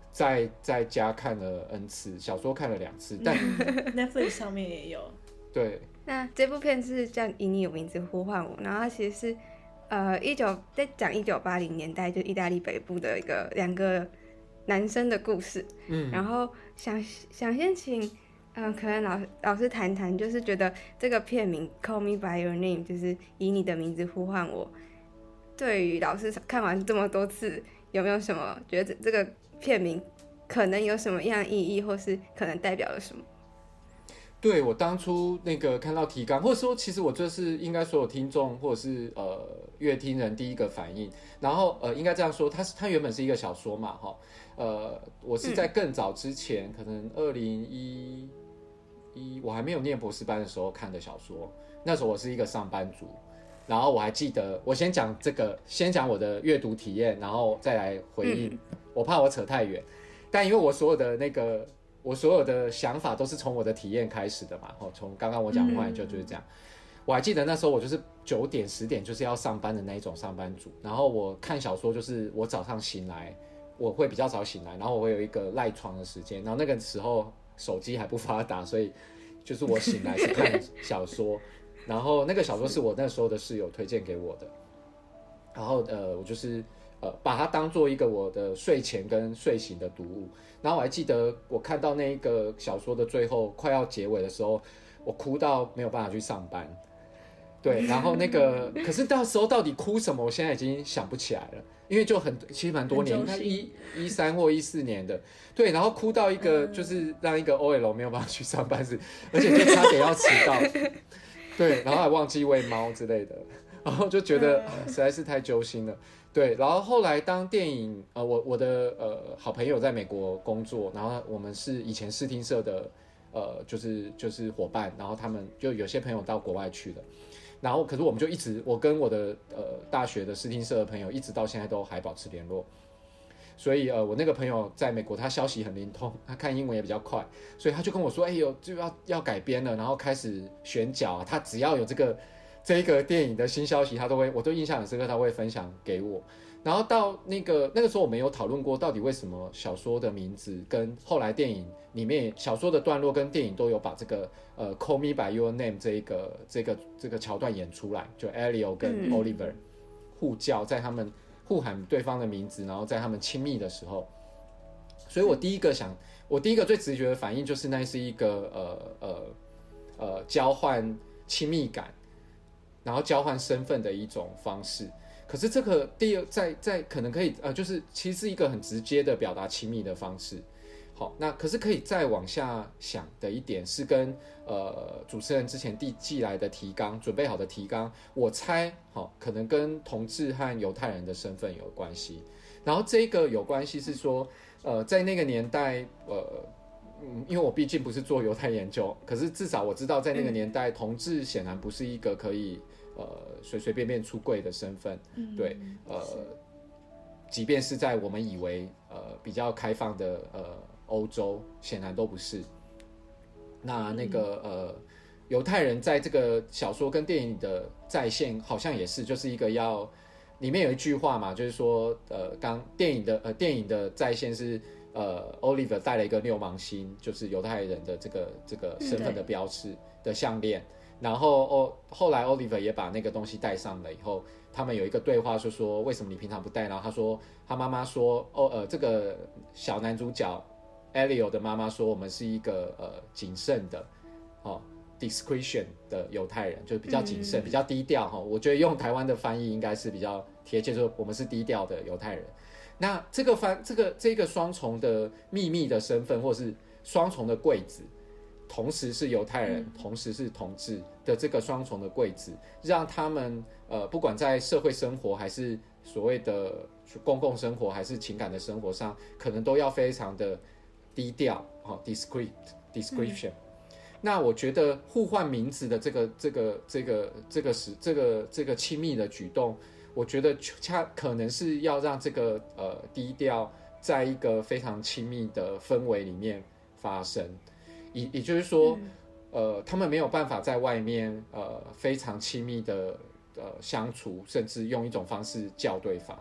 在在家看了 N 次，小说看了两次，但 Netflix 上面也有。 对， 那这部片是叫《以你有名字呼唤我》，然后它其实是呃一九在讲一九八零年代就意大利北部的一个两个男生的故事。嗯，然后想想先请嗯、呃、可能老老师谈谈，就是觉得这个片名《Call Me by Your Name》就是以你的名字呼唤我，对于老师看完这么多次，有没有什么觉得这个片名可能有什么样的意义，或是可能代表了什么？ 对，我当初那个看到提纲，或者说其实我这是应该所有听众或者是呃乐听人第一个反应。然后呃应该这样说，它是它原本是一个小说嘛，哈，呃我是在更早之前，嗯、可能二零一一我还没有念博士班的时候看的小说，那时候我是一个上班族。然后我还记得，我先讲这个，先讲我的阅读体验，然后再来回应。嗯、我怕我扯太远，但因为我所有的那个。我所有的想法都是从我的体验开始的嘛，从刚刚我讲话就就是这样。嗯、我还记得那时候我就是九点十点就是要上班的那一种上班族，然后我看小说就是我早上醒来，我会比较早醒来，然后我会有一个赖床的时间，然后那个时候手机还不发达，所以就是我醒来是看小说，然后那个小说是我那时候的室友推荐给我的，然后呃我就是。呃，把它当做一个我的睡前跟睡醒的读物。然后我还记得我看到那一个小说的最后快要结尾的时候，我哭到没有办法去上班。对，然后那个可是到时候到底哭什么，我现在已经想不起来了，因为就很其实蛮多年，那一一三或一四年的。对，然后哭到一个就是让一个 O L 没有办法去上班是，而且就差点要迟到。对，然后还忘记喂猫之类的，然后就觉得、呃、实在是太揪心了。对，然后后来当电影，呃，我我的呃好朋友在美国工作，然后我们是以前视听社的，呃，就是就是伙伴，然后他们就有些朋友到国外去了，然后可是我们就一直，我跟我的呃大学的视听社的朋友，一直到现在都还保持联络，所以呃我那个朋友在美国，他消息很灵通，他看英文也比较快，所以他就跟我说，哎呦就要要改编了，然后开始选角啊，他只要有这个。这一个电影的新消息，他都会，我都印象很深刻，他会分享给我。然后到那个那个时候，我们有讨论过，到底为什么小说的名字跟后来电影里面小说的段落跟电影都有把这个呃 "Call Me by Your Name" 这一个这个这个桥段演出来，就 Elio 跟 Oliver 互叫，在他们互喊对方的名字，然后在他们亲密的时候，所以我第一个想，我第一个最直觉的反应就是那是一个呃呃呃交换亲密感。然后交换身份的一种方式，可是这个第二在在可能可以呃，就是其实是一个很直接的表达亲密的方式。好，那可是可以再往下想的一点是跟呃主持人之前递寄来的提纲准备好的提纲，我猜好可能跟同志和犹太人的身份有关系。然后这个有关系是说，呃，在那个年代，呃。嗯，因为我毕竟不是做犹太研究，可是至少我知道，在那个年代，嗯、同志显然不是一个可以呃随随便便出柜的身份。嗯、对，呃，即便是在我们以为呃比较开放的呃欧洲，显然都不是。那那个、嗯、呃犹太人在这个小说跟电影的再现，好像也是就是一个要里面有一句话嘛，就是说呃刚电影的呃电影的再现是。呃 ，Oliver 戴了一个六芒星，就是犹太人的这个这个身份的标志的项链。然后哦，后来 Oliver 也把那个东西戴上了以后，他们有一个对话，就说为什么你平常不戴？然后他说他妈妈说哦呃，这个小男主角 Elio 的妈妈说我们是一个呃谨慎的哦 discretion 的犹太人，就是比较谨慎、嗯、比较低调哈、哦。我觉得用台湾的翻译应该是比较贴切，就是我们是低调的犹太人。那这个翻这个这个双重的秘密的身份，或是双重的柜子，同时是犹太人，嗯、同时是同志的这个双重的柜子，让他们呃不管在社会生活还是所谓的公共生活，还是情感的生活上，可能都要非常的低调，哦 ，discreet description、嗯。那我觉得互换名字的这个这个这个这个是这个这个亲密的举动。我觉得它可能是要让这个呃低调，在一个非常亲密的氛围里面发生，也也就是说，嗯、呃，他们没有办法在外面呃非常亲密的呃相处，甚至用一种方式叫对方。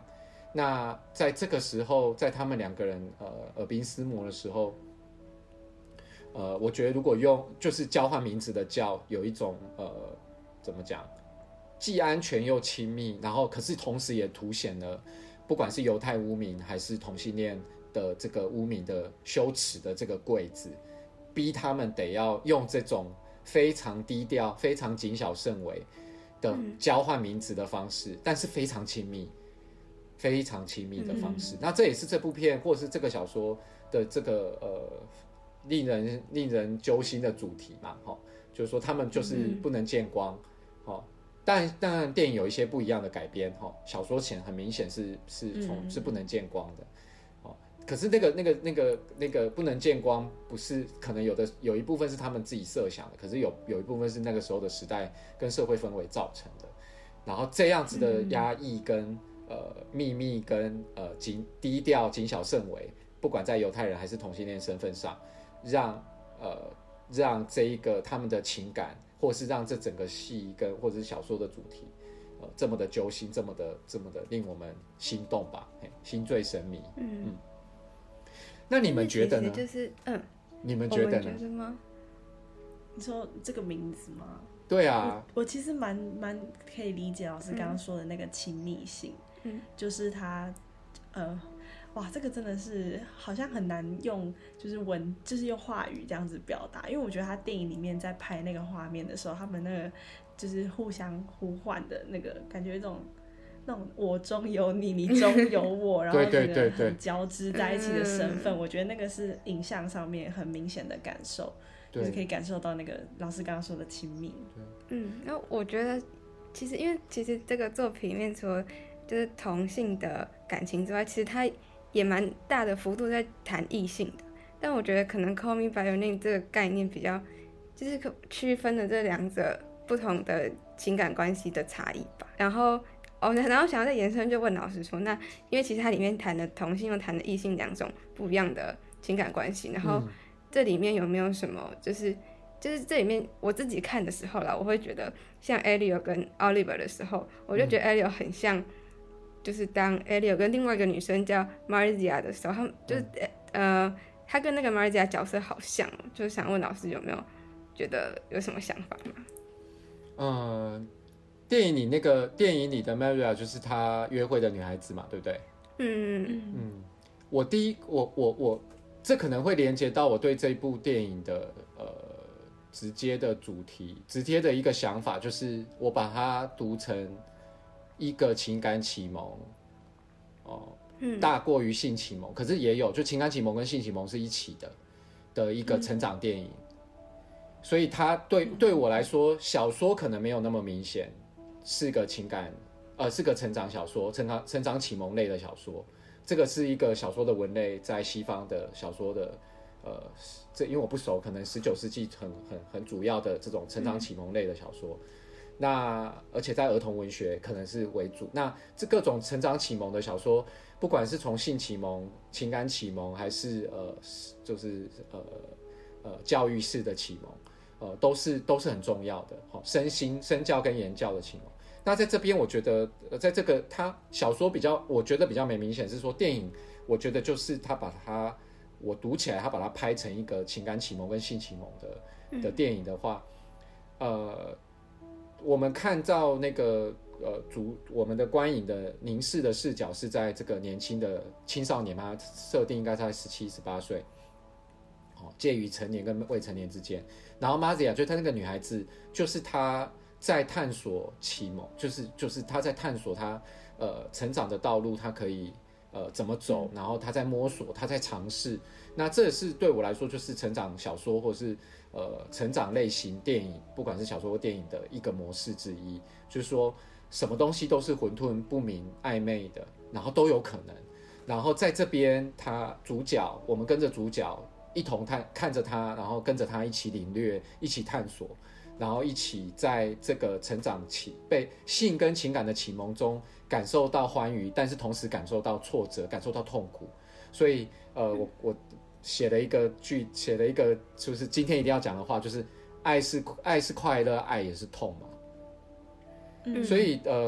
那在这个时候，在他们两个人呃耳鬓厮磨的时候，呃，我觉得如果用就是交换名字的叫，有一种呃怎么讲，既安全又亲密，然后可是同时也凸显了不管是犹太污名还是同性恋的这个污名的羞耻的这个柜子，逼他们得要用这种非常低调、非常谨小慎微的交换名字的方式，嗯、但是非常亲密。非常亲密的方式，嗯、那这也是这部片或是这个小说的这个呃令人令人揪心的主题嘛，哈，就是说他们就是不能见光，哈、嗯，但当然电影有一些不一样的改编，哈，小说前很明显是是从、嗯、是不能见光的，哦，可是那个那个那个那个不能见光，不是可能有的有一部分是他们自己设想的，可是有有一部分是那个时候的时代跟社会氛围造成的，然后这样子的压抑跟、嗯呃，秘密跟呃谨低调、谨小慎微，不管在犹太人还是同性恋身份上，让呃让这一个他们的情感，或是让这整个戏跟或者是小说的主题，呃这么的揪心，这么的这么的令我们心动吧，心醉神迷。嗯嗯。那你们觉得呢？ 就是嗯， 你们觉得呢？ 觉得吗？ 你说这个名字吗？ 对啊， 我, 我其实蛮蛮可以理解老师刚刚说的那个亲密性。嗯，就是他，呃，哇，这个真的是好像很难用，就是文，就是用话语这样子表达，因为我觉得他电影里面在拍那个画面的时候，他们那个就是互相呼唤的那个感觉，一种那种我中有你，你中有我，然后那个很交织在一起的身份，我觉得那个是影像上面很明显的感受，就是可以感受到那个老师刚刚说的亲密。 嗯，然后我觉得其实因为其实这个作品里面除了就是同性的感情之外，其实它也蛮大的幅度在谈异性的，但我觉得可能 Call Me by Your Name 这个概念比较就是区分了这两者不同的情感关系的差异吧。然后哦，然后想要再延伸就问老师说，那因为其实它里面谈的同性又谈的异性两种不一样的情感关系，然后这里面有没有什么就是就是这里面我自己看的时候啦，我会觉得像 Elio 跟 Oliver 的时候，我就觉得 Elio 很像。就是当 Elio 跟另外一个女生叫 Marzia 的时候，他们就是、嗯、呃，他跟那个 Marzia 角色好像，就是想问老师有没有觉得有什么想法吗？ 呃，电影里那个电影里的 Marzia 就是他约会的女孩子嘛，对不对？嗯嗯。我第一，我我我，这可能会连接到我对这部电影的呃直接的主题，直接的一个想法，就是我把它读成。一个情感启蒙，哦，嗯、大过于性启蒙，可是也有，就情感启蒙跟性启蒙是一起的的一个成长电影，嗯、所以它对对我来说，小说可能没有那么明显，是个情感，呃，是个成长小说，成长成长启蒙类的小说，这个是一个小说的文类，在西方的小说的，呃，这因为我不熟，可能十九世纪很很很主要的这种成长启蒙类的小说。嗯那而且在儿童文学可能是为主，那这各种成长启蒙的小说，不管是从性启蒙、情感启蒙，还是呃，就是呃呃教育式的启蒙，呃，都是都是很重要的，好、哦，身心身教跟言教的启蒙。那在这边，我觉得，呃，在这个他小说比较，我觉得比较没明显是说电影，我觉得就是他把它，我读起来，他把它拍成一个情感启蒙跟性启蒙的的电影的话，呃。我们看到那个呃主我们的观影的凝视的视角是在这个年轻的青少年嘛，设定应该在十七、十八岁，哦，介于成年跟未成年之间。然后 Marzia 就她那个女孩子，就是她在探索启蒙，就是就是她在探索她呃成长的道路，她可以呃怎么走，然后她在摸索，她在尝试。那这也是对我来说就是成长小说或是。呃，成长类型电影，不管是小说或电影的一个模式之一，就是说，什么东西都是混沌不明、暧昧的，然后都有可能。然后在这边，他主角，我们跟着主角一同看看着他，然后跟着他一起领略、一起探索，然后一起在这个成长起被性跟情感的启蒙中感受到欢愉，但是同时感受到挫折、感受到痛苦。所以，呃，我我。写了一个句，写了一个就是今天一定要讲的话，就是爱是爱是快乐，爱也是痛嘛。嗯，所以呃，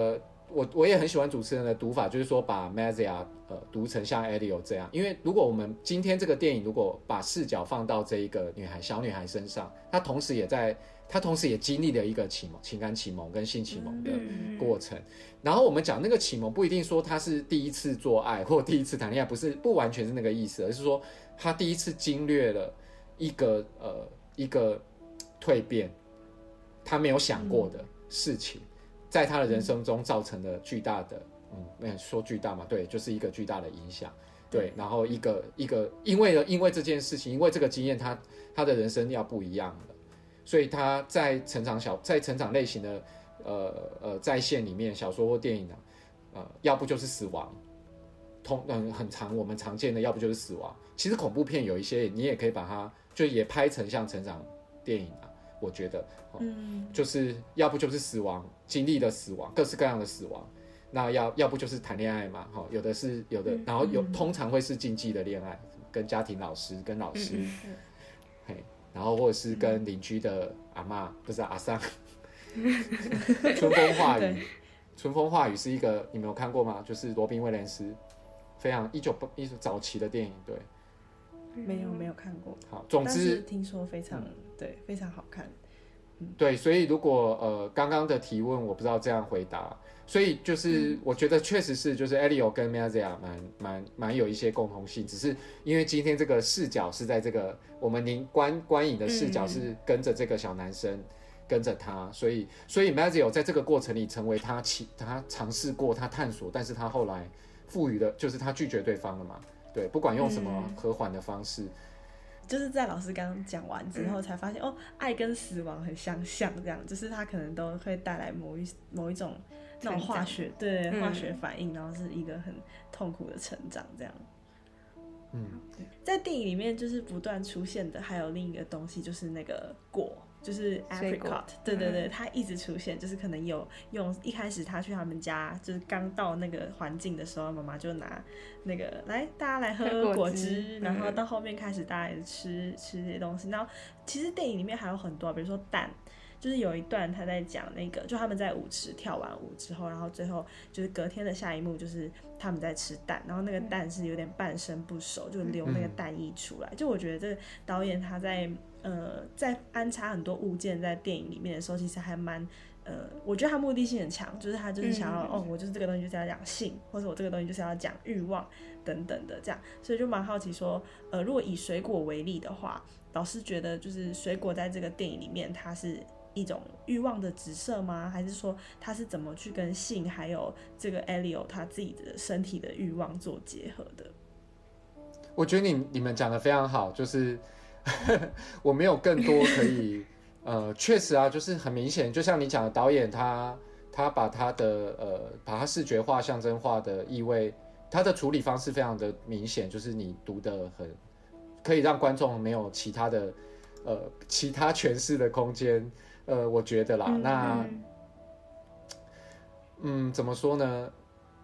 我我也很喜欢主持人的读法，就是说把 Mazia 呃读成像 Elio 这样，因为如果我们今天这个电影如果把视角放到这一个女孩小女孩身上，她同时也在她同时也经历了一个启蒙情感启蒙跟性启蒙的过程。嗯、然后我们讲那个启蒙不一定说她是第一次做爱或第一次谈恋爱，不是不完全是那个意思，而是说她第一次经历了一个呃一个蜕变，她没有想过的事情。嗯，在他的人生中造成了巨大的，嗯，没有说巨大嘛，对，就是一个巨大的影响，对，然后一个一个，因为因为这件事情，因为这个经验，他他的人生要不一样了，所以他在成长小在成长类型的呃呃在线里面，小说或电影啊，呃，要不就是死亡，通嗯很常我们常见的，要不就是死亡。其实恐怖片有一些，你也可以把它就也拍成像成长电影啊。我觉得，哦嗯、就是要不就是死亡，经历了死亡，各式各样的死亡。那要要不就是谈恋爱嘛，哦、有的是有的，然后有、嗯、通常会是禁忌的恋爱，跟家庭老师、跟老师，嗯、嘿，然后或者是跟邻居的阿嬷，不是阿桑。春风化雨，春风化雨是一个你们有看过吗？就是罗宾威廉斯，非常一九一九早期的电影，对。 没有没有看过， 好，总之听说非常、嗯、对，非常好看。 嗯、对，所以如果呃刚刚的提问我不知道这样回答，所以就是我觉得确实是就是 Elio 跟 Mazia 蛮蛮蛮有一些共同性，只是因为今天这个视角是在这个我们您观观影的视角是跟着这个小男生。嗯跟着他，所以所以 Mazio 在这个过程里成为他他尝试过，他探索，但是他后来赋予的就是他拒绝对方了嘛。对，不管用什么和缓的方式、嗯， 就是在老师刚刚讲完之后，才发现、嗯、哦，爱跟死亡很相像，这样就是他可能都会带来某一某一种那种化学对、嗯、化学反应，然后是一个很痛苦的成长，这样。嗯，在电影里面就是不断出现的，还有另一个东西，就是那个果。就是 apricot， 对对对，他一直出现，就是可能有用一开始他去他们家，就是刚到那个环境的时候，妈妈就拿那个来大家来喝果汁，然后到后面开始大家也吃吃这些东西。然后其实电影里面还有很多，比如说蛋，就是有一段他在讲那个，就他们在舞池跳完舞之后，然后最后就是隔天的下一幕就是他们在吃蛋，然后那个蛋是有点半生不熟，就流那个蛋液出来。嗯、就我觉得这个导演他在。呃，在安插很多物件在电影里面的时候，其实还蛮呃，我觉得他目的性很强，就是他就是想要、嗯、哦，我就是这个东西就是要讲性，或者我这个东西就是要讲欲望等等的这样，所以就蛮好奇说，呃，如果以水果为例的话，老师觉得就是水果在这个电影里面，它是一种欲望的直射吗？还是说它是怎么去跟性还有这个 Elio 他自己的身体的欲望做结合的？ 我觉得你你们讲的非常好，就是。我没有更多可以，呃，确实啊，就是很明显，就像你讲的，导演他他把他的呃，把他视觉化、象征化的意味，他的处理方式非常的明显，就是你读的很，可以让观众没有其他的呃其他诠释的空间，呃，我觉得啦，嗯、那嗯，怎么说呢？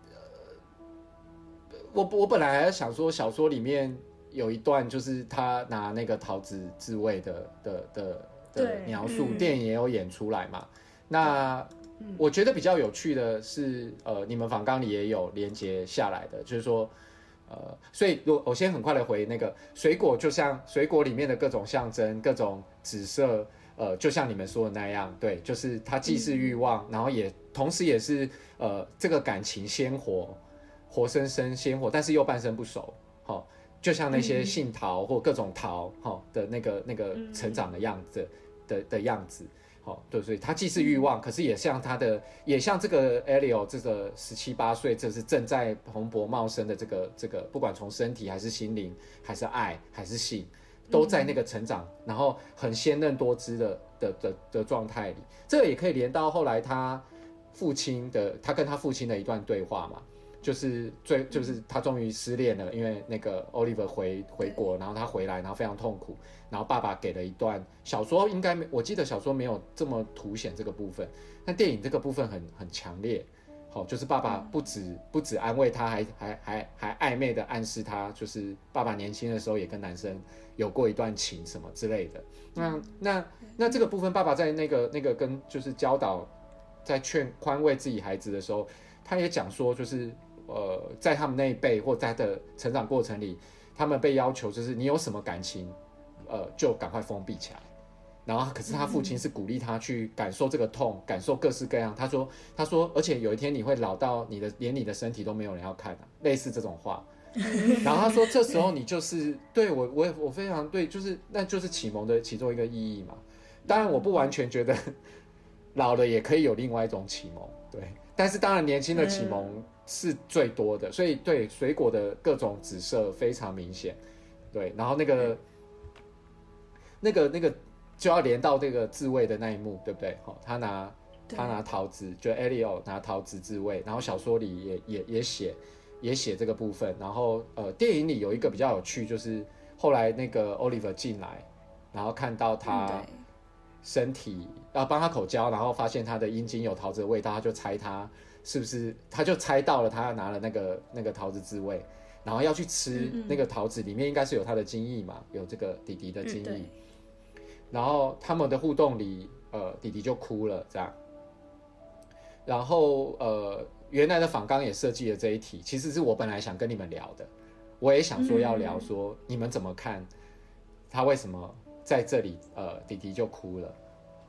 我我本来还想说小说里面。有一段就是他拿那个桃子自慰的的的的描述，嗯、电影也有演出来嘛。那、嗯、我觉得比较有趣的是，呃，你们访纲里也有连接下来的，就是说，呃，所以我先很快的回那个水果，就像水果里面的各种象征、各种紫色，呃，就像你们说的那样，对，就是它既是欲望，嗯、然后也同时也是呃这个感情鲜活、活生生鲜活，但是又半生不熟，好、哦。就像那些杏桃或各种桃的那个那个成长的样子的的样子，好，对，所以它既是欲望，可是也像他的，也像这个 Elio 这个十七八岁，这是正在蓬勃茂生的这个这个，不管从身体还是心灵，还是爱还是性，都在那个成长，然后很鲜嫩多汁的的的的状态里。这个也可以连到后来他父亲的，他跟他父亲的一段对话嘛。就是最就是他终于失恋了，因为那个 Oliver 回回国，然后他回来，然后非常痛苦，然后爸爸给了一段小说，应该没，我记得小说没有这么凸显这个部分，但电影这个部分很很强烈，好，就是爸爸不止不止安慰他，还还还还暧昧的暗示他，就是爸爸年轻的时候也跟男生有过一段情什么之类的。那那那这个部分，爸爸在那个那个跟就是教导，在劝宽慰自己孩子的时候。 他也讲说，就是呃，在他们那一辈或在他的成长过程里，他们被要求就是你有什么感情，呃，就赶快封闭起来。然后，可是他父亲是鼓励他去感受这个痛，感受各式各样。他说，他说，而且有一天你会老到你的连你的身体都没有人要看、啊、类似这种话。然后他说，这时候你就是对我，我我非常对，就是那就是启蒙的其中一个意义嘛。当然，我不完全觉得老了也可以有另外一种启蒙，对。但是当然，年轻的启蒙是最多的，所以对水果的各种紫色非常明显，对。然后那个那个那个。就要连到这个自慰的那一幕，对不对？哦、他拿他拿桃子，就 Elio 拿桃子自慰，然后小说里也也也写也写这个部分。然后呃，电影里有一个比较有趣，就是后来那个 Oliver 进来，然后看到他身体要帮、嗯、他口交，然后发现他的阴茎有桃子的味道，他就猜他是不是，他就猜到了他拿了那个那个桃子自慰，然后要去吃那个桃子，里面应该是有他的精液嘛，有这个弟弟的精液。嗯然后他们的互动里，呃，弟弟就哭了，这样。然后呃，原来的访纲也设计了这一题，其实是我本来想跟你们聊的，我也想说要聊说、嗯、你们怎么看他为什么在这里，呃，弟弟就哭了。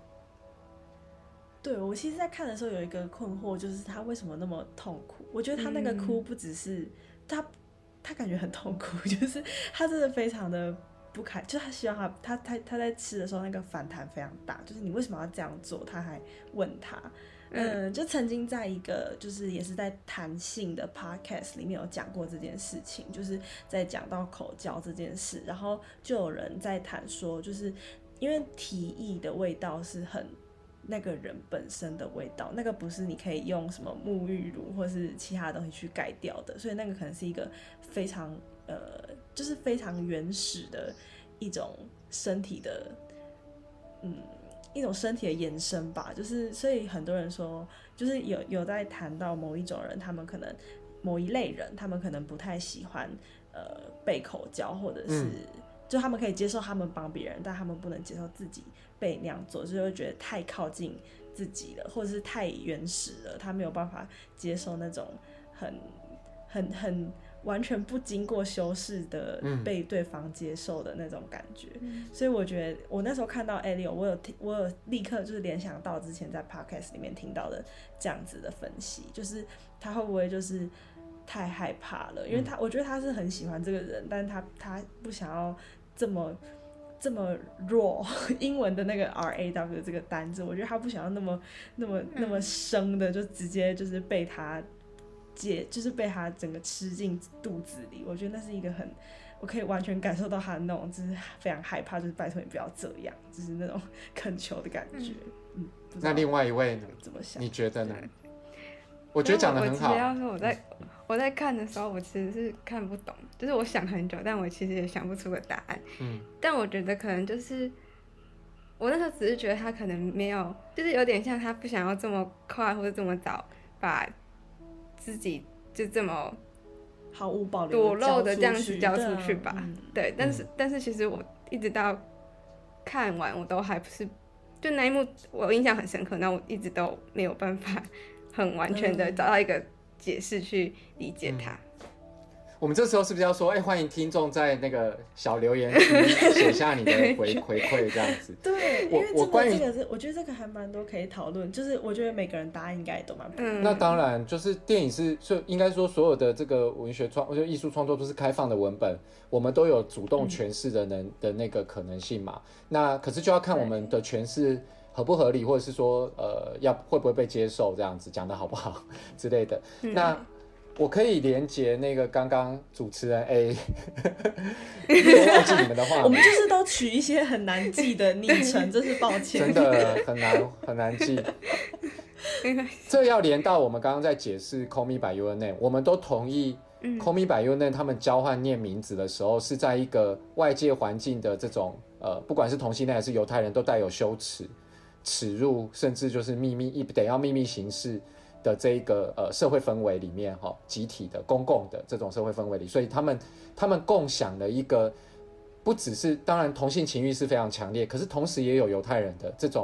对，我其实在看的时候有一个困惑，就是他为什么那么痛苦？我觉得他那个哭不只是、嗯、他，他感觉很痛苦，就是他真的非常的。不开，就他希望他他他他在吃的时候那个反弹非常大，就是你为什么要这样做？他还问他，嗯，嗯就曾经在一个就是也是在谈性的 podcast 里面有讲过这件事情，就是在讲到口交这件事，然后就有人在谈说，就是因为体液的味道是很那个人本身的味道，那个不是你可以用什么沐浴乳或是其他东西去改掉的，所以那个可能是一个非常呃，就是非常原始的一种身体的，嗯，一种身体的延伸吧。就是所以很多人说，就是有有在谈到某一种人，他们可能某一类人，他们可能不太喜欢呃被口交，或者是、嗯、就他们可以接受他们帮别人，但他们不能接受自己被那样做，就会觉得太靠近自己了，或者是太原始了，他没有办法接受那种很很很。完全不经过修饰的被对方接受的那种感觉、嗯、所以我觉得我那时候看到 Elio 我有我有立刻就是联想到之前在 podcast 里面听到的这样子的分析，就是他会不会就是太害怕了，因为他我觉得他是很喜欢这个人，但是他他不想要这么这么弱，英文的那个 R A W 这个单字，我觉得他不想要那么那么那么生的就直接就是被他就是被他整个吃进肚子里，我觉得那是一个很，我可以完全感受到他的那种，就是非常害怕，就是拜托你不要这样，就是那种恳求的感觉。嗯，嗯那另外一位呢？ 怎么想？ 你觉得呢？我觉得讲得很好。 我要说我在我在看的时候，我其实是看不懂，就是我想很久，但我其实也想不出个答案。嗯，但我觉得可能就是我那时候只是觉得他可能没有，就是有点像他不想要这么快或者这么早把。自己就这么毫无保留裸露的这样子交出去吧，嗯、对，但是、嗯、但是其实我一直到看完我都还不是，就那一幕我印象很深刻，那我一直都没有办法很完全的找到一个解释去理解它。嗯我们这时候是不是要说，哎、欸，欢迎听众在那个小留言区写下你的回回馈，这样子。 对，因为这个这个是，我觉得这个还蛮多可以讨论，就是我觉得每个人答案应该都蛮不一样。 那当然，就是电影是，就应该说所有的这个文学创，就艺术创作都是开放的文本，我们都有主动诠释的能、嗯、的那个可能性嘛。那可是就要看我们的诠释合不合理，或者是说，呃，要会不会被接受，这样子讲的好不好之类的。嗯、那。我可以连结那个刚刚主持人 A 都忘记你们的话， 我们就是都取一些很难记的昵称，真是抱歉， 真的很难很难记。这要连到我们刚刚在解释 Call Me By Your Name， 我们都同意 Call Me By Your Name 他们交换念名字的时候是在一个外界环境的这种呃，不管是同性恋还是犹太人都带有羞耻、耻辱，甚至就是秘密得要秘密行事的这一个呃社会氛围里面哈，集体的公共的这种社会氛围里，所以他们他们共享了一个不只是当然同性情欲是非常强烈，可是同时也有犹太人的这种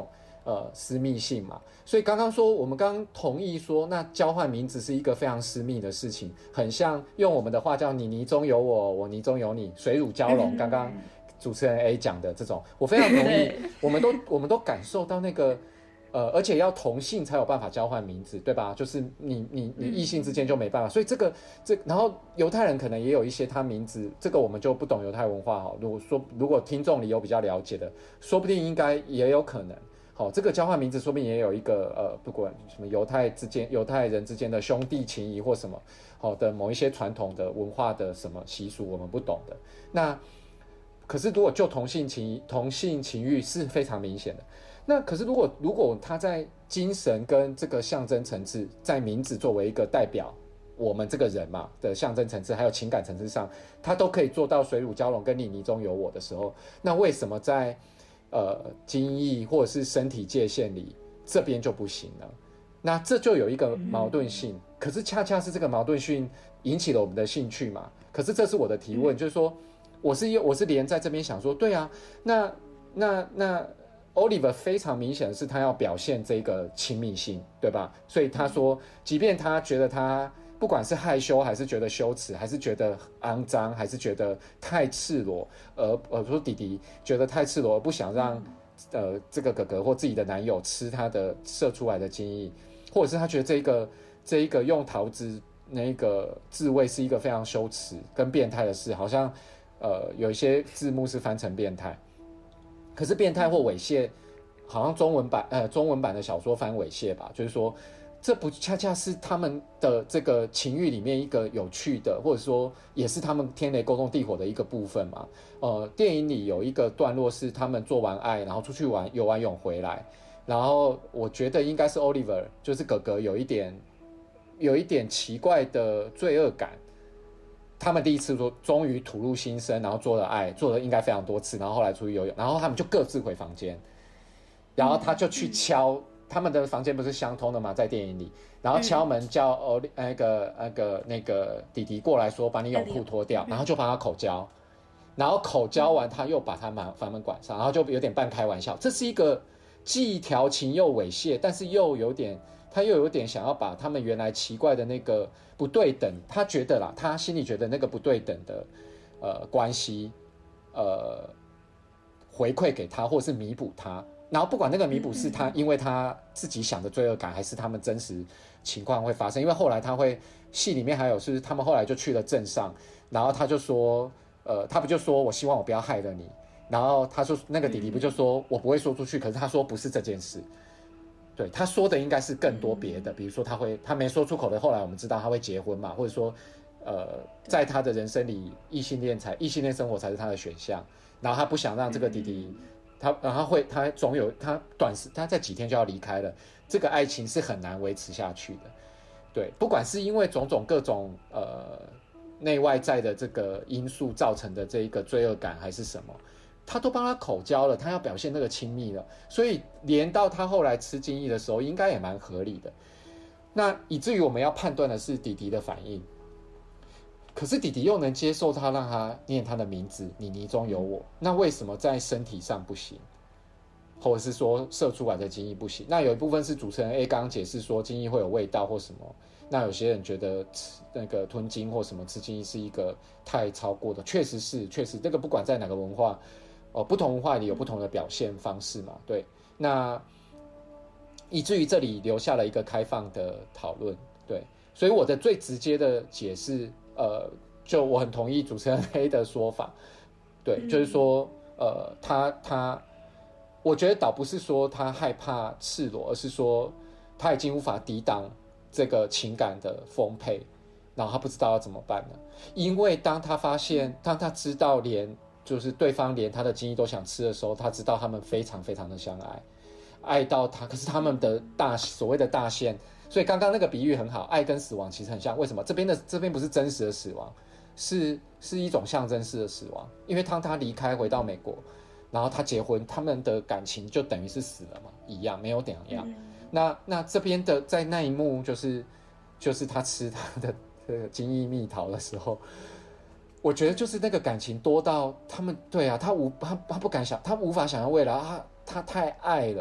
呃私密性嘛。所以刚刚说我们刚刚同意说，那交换名字是一个非常私密的事情，很像用我们的话叫你泥中有我，我泥中有你，水乳交融。刚刚主持人 A 讲的这种，我非常同意，我们都我们都感受到那个。呃，而且要同性才有办法交换名字，对吧？就是你你你异性之间就没办法，所以这个这然后犹太人可能也有一些他名字，这个我们就不懂犹太文化哈。如果说如果听众里有比较了解的，说不定应该也有可能。好，这个交换名字说不定也有一个呃，不管什么犹太之间犹太人之间的兄弟情谊或什么好的某一些传统的文化的什么习俗，我们不懂的。那可是如果就同性情同性情欲是非常明显的。那可是如果如果他在精神跟这个象征层次，在名字作为一个代表我们这个人嘛的象征层次，还有情感层次上，他都可以做到水乳交融跟你泥中有我的时候，那为什么在呃精液或者是身体界限里这边就不行呢？那这就有一个矛盾性，可是恰恰是这个矛盾性引起了我们的兴趣嘛。可是这是我的提问，就是说我是我是连在这边想说，对啊，那那那。Oliver 非常明显的是他要表现这个亲密性，对吧？所以他说即便他觉得他不管是害羞还是觉得羞耻还是觉得肮脏还是觉得太赤裸，而呃说弟弟觉得太赤裸而不想让呃这个哥哥或自己的男友吃他的射出来的精液，或者是他觉得这个这一个用桃子那个自慰是一个非常羞耻跟变态的事，好像呃有一些字幕是翻成变态。可是变态或猥亵，好像中文版呃中文版的小说翻猥亵吧，就是说，这不恰恰是他们的这个情欲里面一个有趣的，或者说也是他们天雷勾动地火的一个部分嘛？呃，电影里有一个段落是他们做完爱，然后出去玩游完泳回来，然后我觉得应该是 Oliver， 就是哥哥有一点有一点奇怪的罪恶感。他们第一次说终于吐露心声，然后做了爱，做了应该非常多次，然后后来出去游泳，然后他们就各自回房间，然后他就去敲、嗯、他们的房间不是相通的嘛，在电影里，然后敲门叫哦那个那个那个弟弟过来说把你泳裤脱掉，然后就帮他口交，然后口交完他又把他房门关上，然后就有点半开玩笑，这是一个既调情又猥亵，但是又有点他又有点想要把他们原来奇怪的那个不对等，他觉得啦，他心里觉得那个不对等的呃关系，呃回馈给他，或者是弥补他。然后不管那个弥补是他因为他自己想的罪恶感，还是他们真实情况会发生。因为后来他会戏里面还有是他们后来就去了镇上，然后他就说，呃，他不就说我希望我不要害了你，然后他说那个弟弟不就说我不会说出去，可是他说不是这件事。对，他说的应该是更多别的，比如说他会他没说出口的，后来我们知道他会结婚嘛，或者说呃在他的人生里异性恋才异性恋生活才是他的选项，然后他不想让这个弟弟他然后会他总有他短时他在几天就要离开了，这个爱情是很难维持下去的。对，不管是因为种种各种呃内外在的这个因素造成的这一个罪恶感还是什么，他都帮他口交了，他要表现那个亲密了，所以连到他后来吃精液的时候应该也蛮合理的。那以至于我们要判断的是弟弟的反应，可是弟弟又能接受他让他念他的名字，你泥中有我，那为什么在身体上不行，或者是说射出来的精液不行？那有一部分是主持人 A 刚刚解释说精液会有味道或什么，那有些人觉得吃那个吞精或什么吃精液是一个太超过的，确实是确实这个不管在哪个文化哦，不同文化里有不同的表现方式嘛，对，那以至于这里留下了一个开放的讨论，对，所以我的最直接的解释，呃，就我很同意主持人 A 的说法，对，嗯、就是说，呃，他他，我觉得倒不是说他害怕赤裸，而是说他已经无法抵挡这个情感的丰沛，然后他不知道要怎么办了，因为当他发现，当他知道连就是对方连他的精液都想吃的时候，他知道他们非常非常的相爱，爱到他，可是他们的大所谓的大限，所以刚刚那个比喻很好，爱跟死亡其实很像。为什么这边的这边不是真实的死亡，是是一种象征式的死亡？因为当他离开回到美国，然后他结婚，他们的感情就等于是死了嘛，一样没有两样。嗯、那那这边的在那一幕就是就是他吃他的这个精液蜜桃的时候。我觉得就是那个感情多到他们对啊，他无他他不敢想，他无法想象未来，他他太爱了，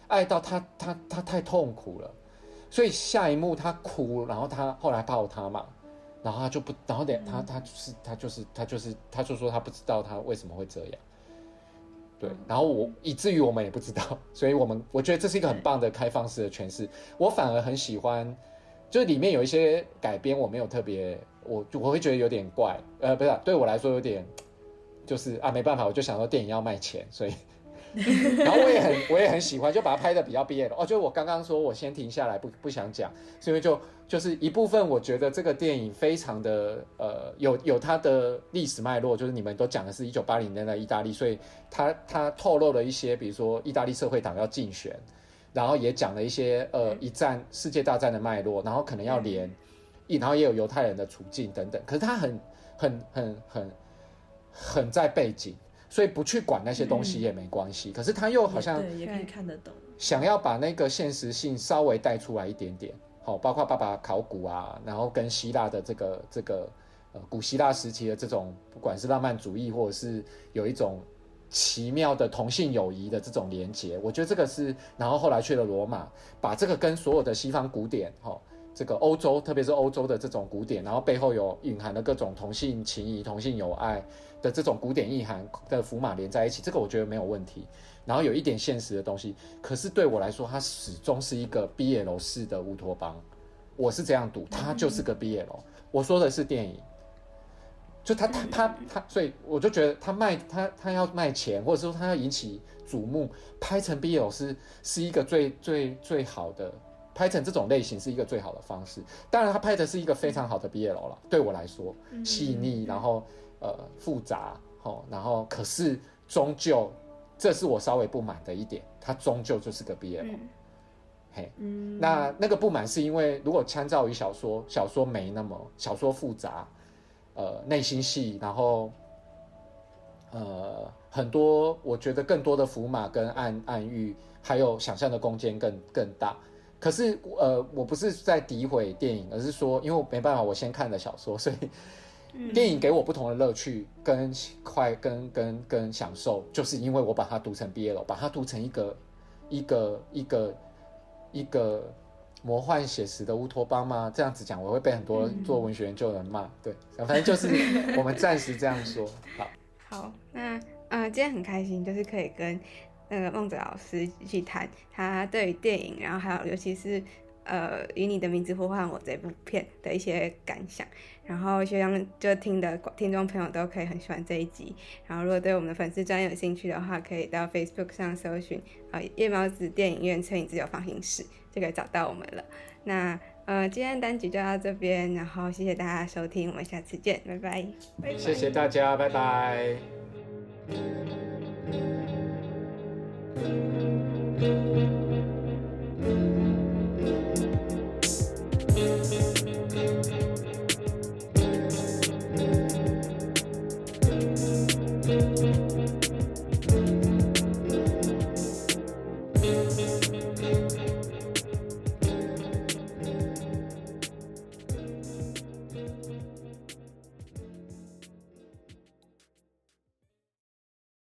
爱到他他他太痛苦了，所以下一幕他哭，然后他后来抱他嘛，然后他就不，然后连他他就是他就是他就是他就说他不知道他为什么会这样。对，然后我以至于我们也不知道，所以我们我觉得这是一个很棒的开放式的诠释。我反而很喜欢，就是里面有一些改编我没有特别，我我会觉得有点怪，呃，不是、啊，对我来说有点，就是啊没办法，我就想说电影要卖钱，所以，然后我也很我也很喜欢，就把它拍的比较 B L 哦，就是我刚刚说我先停下来不不想讲，是因为就就是一部分我觉得这个电影非常的呃有有它的历史脉络，就是你们都讲的是一九八零年的意大利，所以它它透露了一些，比如说意大利社会党要竞选，然后也讲了一些呃一战世界大战的脉络，然后可能要连，然后也有犹太人的处境等等，可是它很很很很很在背景。所以不去管那些东西也没关系，嗯、可是他又好像对也可以看得懂， 想要把那个现实性稍微带出来一点点，好、哦，包括爸爸考古啊，然后跟希腊的这个这个呃古希腊时期的这种，不管是浪漫主义或者是有一种奇妙的同性友谊的这种连结，我觉得这个是，然后后来去了罗马，把这个跟所有的西方古典，哈、哦。这个欧洲，特别是欧洲的这种古典，然后背后有蕴含了各种同性情谊、同性友爱的这种古典意涵的符码连在一起，这个我觉得没有问题。然后有一点现实的东西，可是对我来说，它始终是一个 B L 式的乌托邦，我是这样读，它就是个 B L。我说的是电影，就他他他他，所以我就觉得他卖他他要卖钱，或者说他要引起瞩目，拍成 B L 是是一个最最最好的。拍成这种类型是一个最好的方式，当然他拍的是一个非常好的 B L 了，对我来说细腻，然后呃复杂，哦，然后可是终究这是我稍微不满的一点，它终究就是个 B L，嗯、嘿，嗯、那那个不满是因为如果参照于小说，小说没那么小说复杂，呃内心戏，然后呃很多我觉得更多的符码跟暗暗喻，还有想象的空间更更大。可是，呃，我不是在诋毁电影，而是说，因为我没办法，我先看了小说，所以电影给我不同的乐趣跟快跟跟跟享受，就是因为我把它读成 B L， 把它读成一个一个一个一个魔幻写实的乌托邦吗？这样子讲，我会被很多做文学研究的人骂。对，反正就是我们暂时这样说。好， 好，那呃，今天很开心，就是可以跟。那个孟哲老师一起谈他对于电影，然后还有尤其是呃以你的名字呼唤我这部片的一些感想，然后希望就听的听众朋友都可以很喜欢这一集。然后如果对我们的粉丝专页有兴趣的话，可以到 Facebook 上搜寻呃夜猫子电影院摄影自由放映室，就可以找到我们了。那呃今天单集就到这边，然后谢谢大家收听，我们下次见，拜拜。 拜拜谢谢大家，拜拜。Thank you.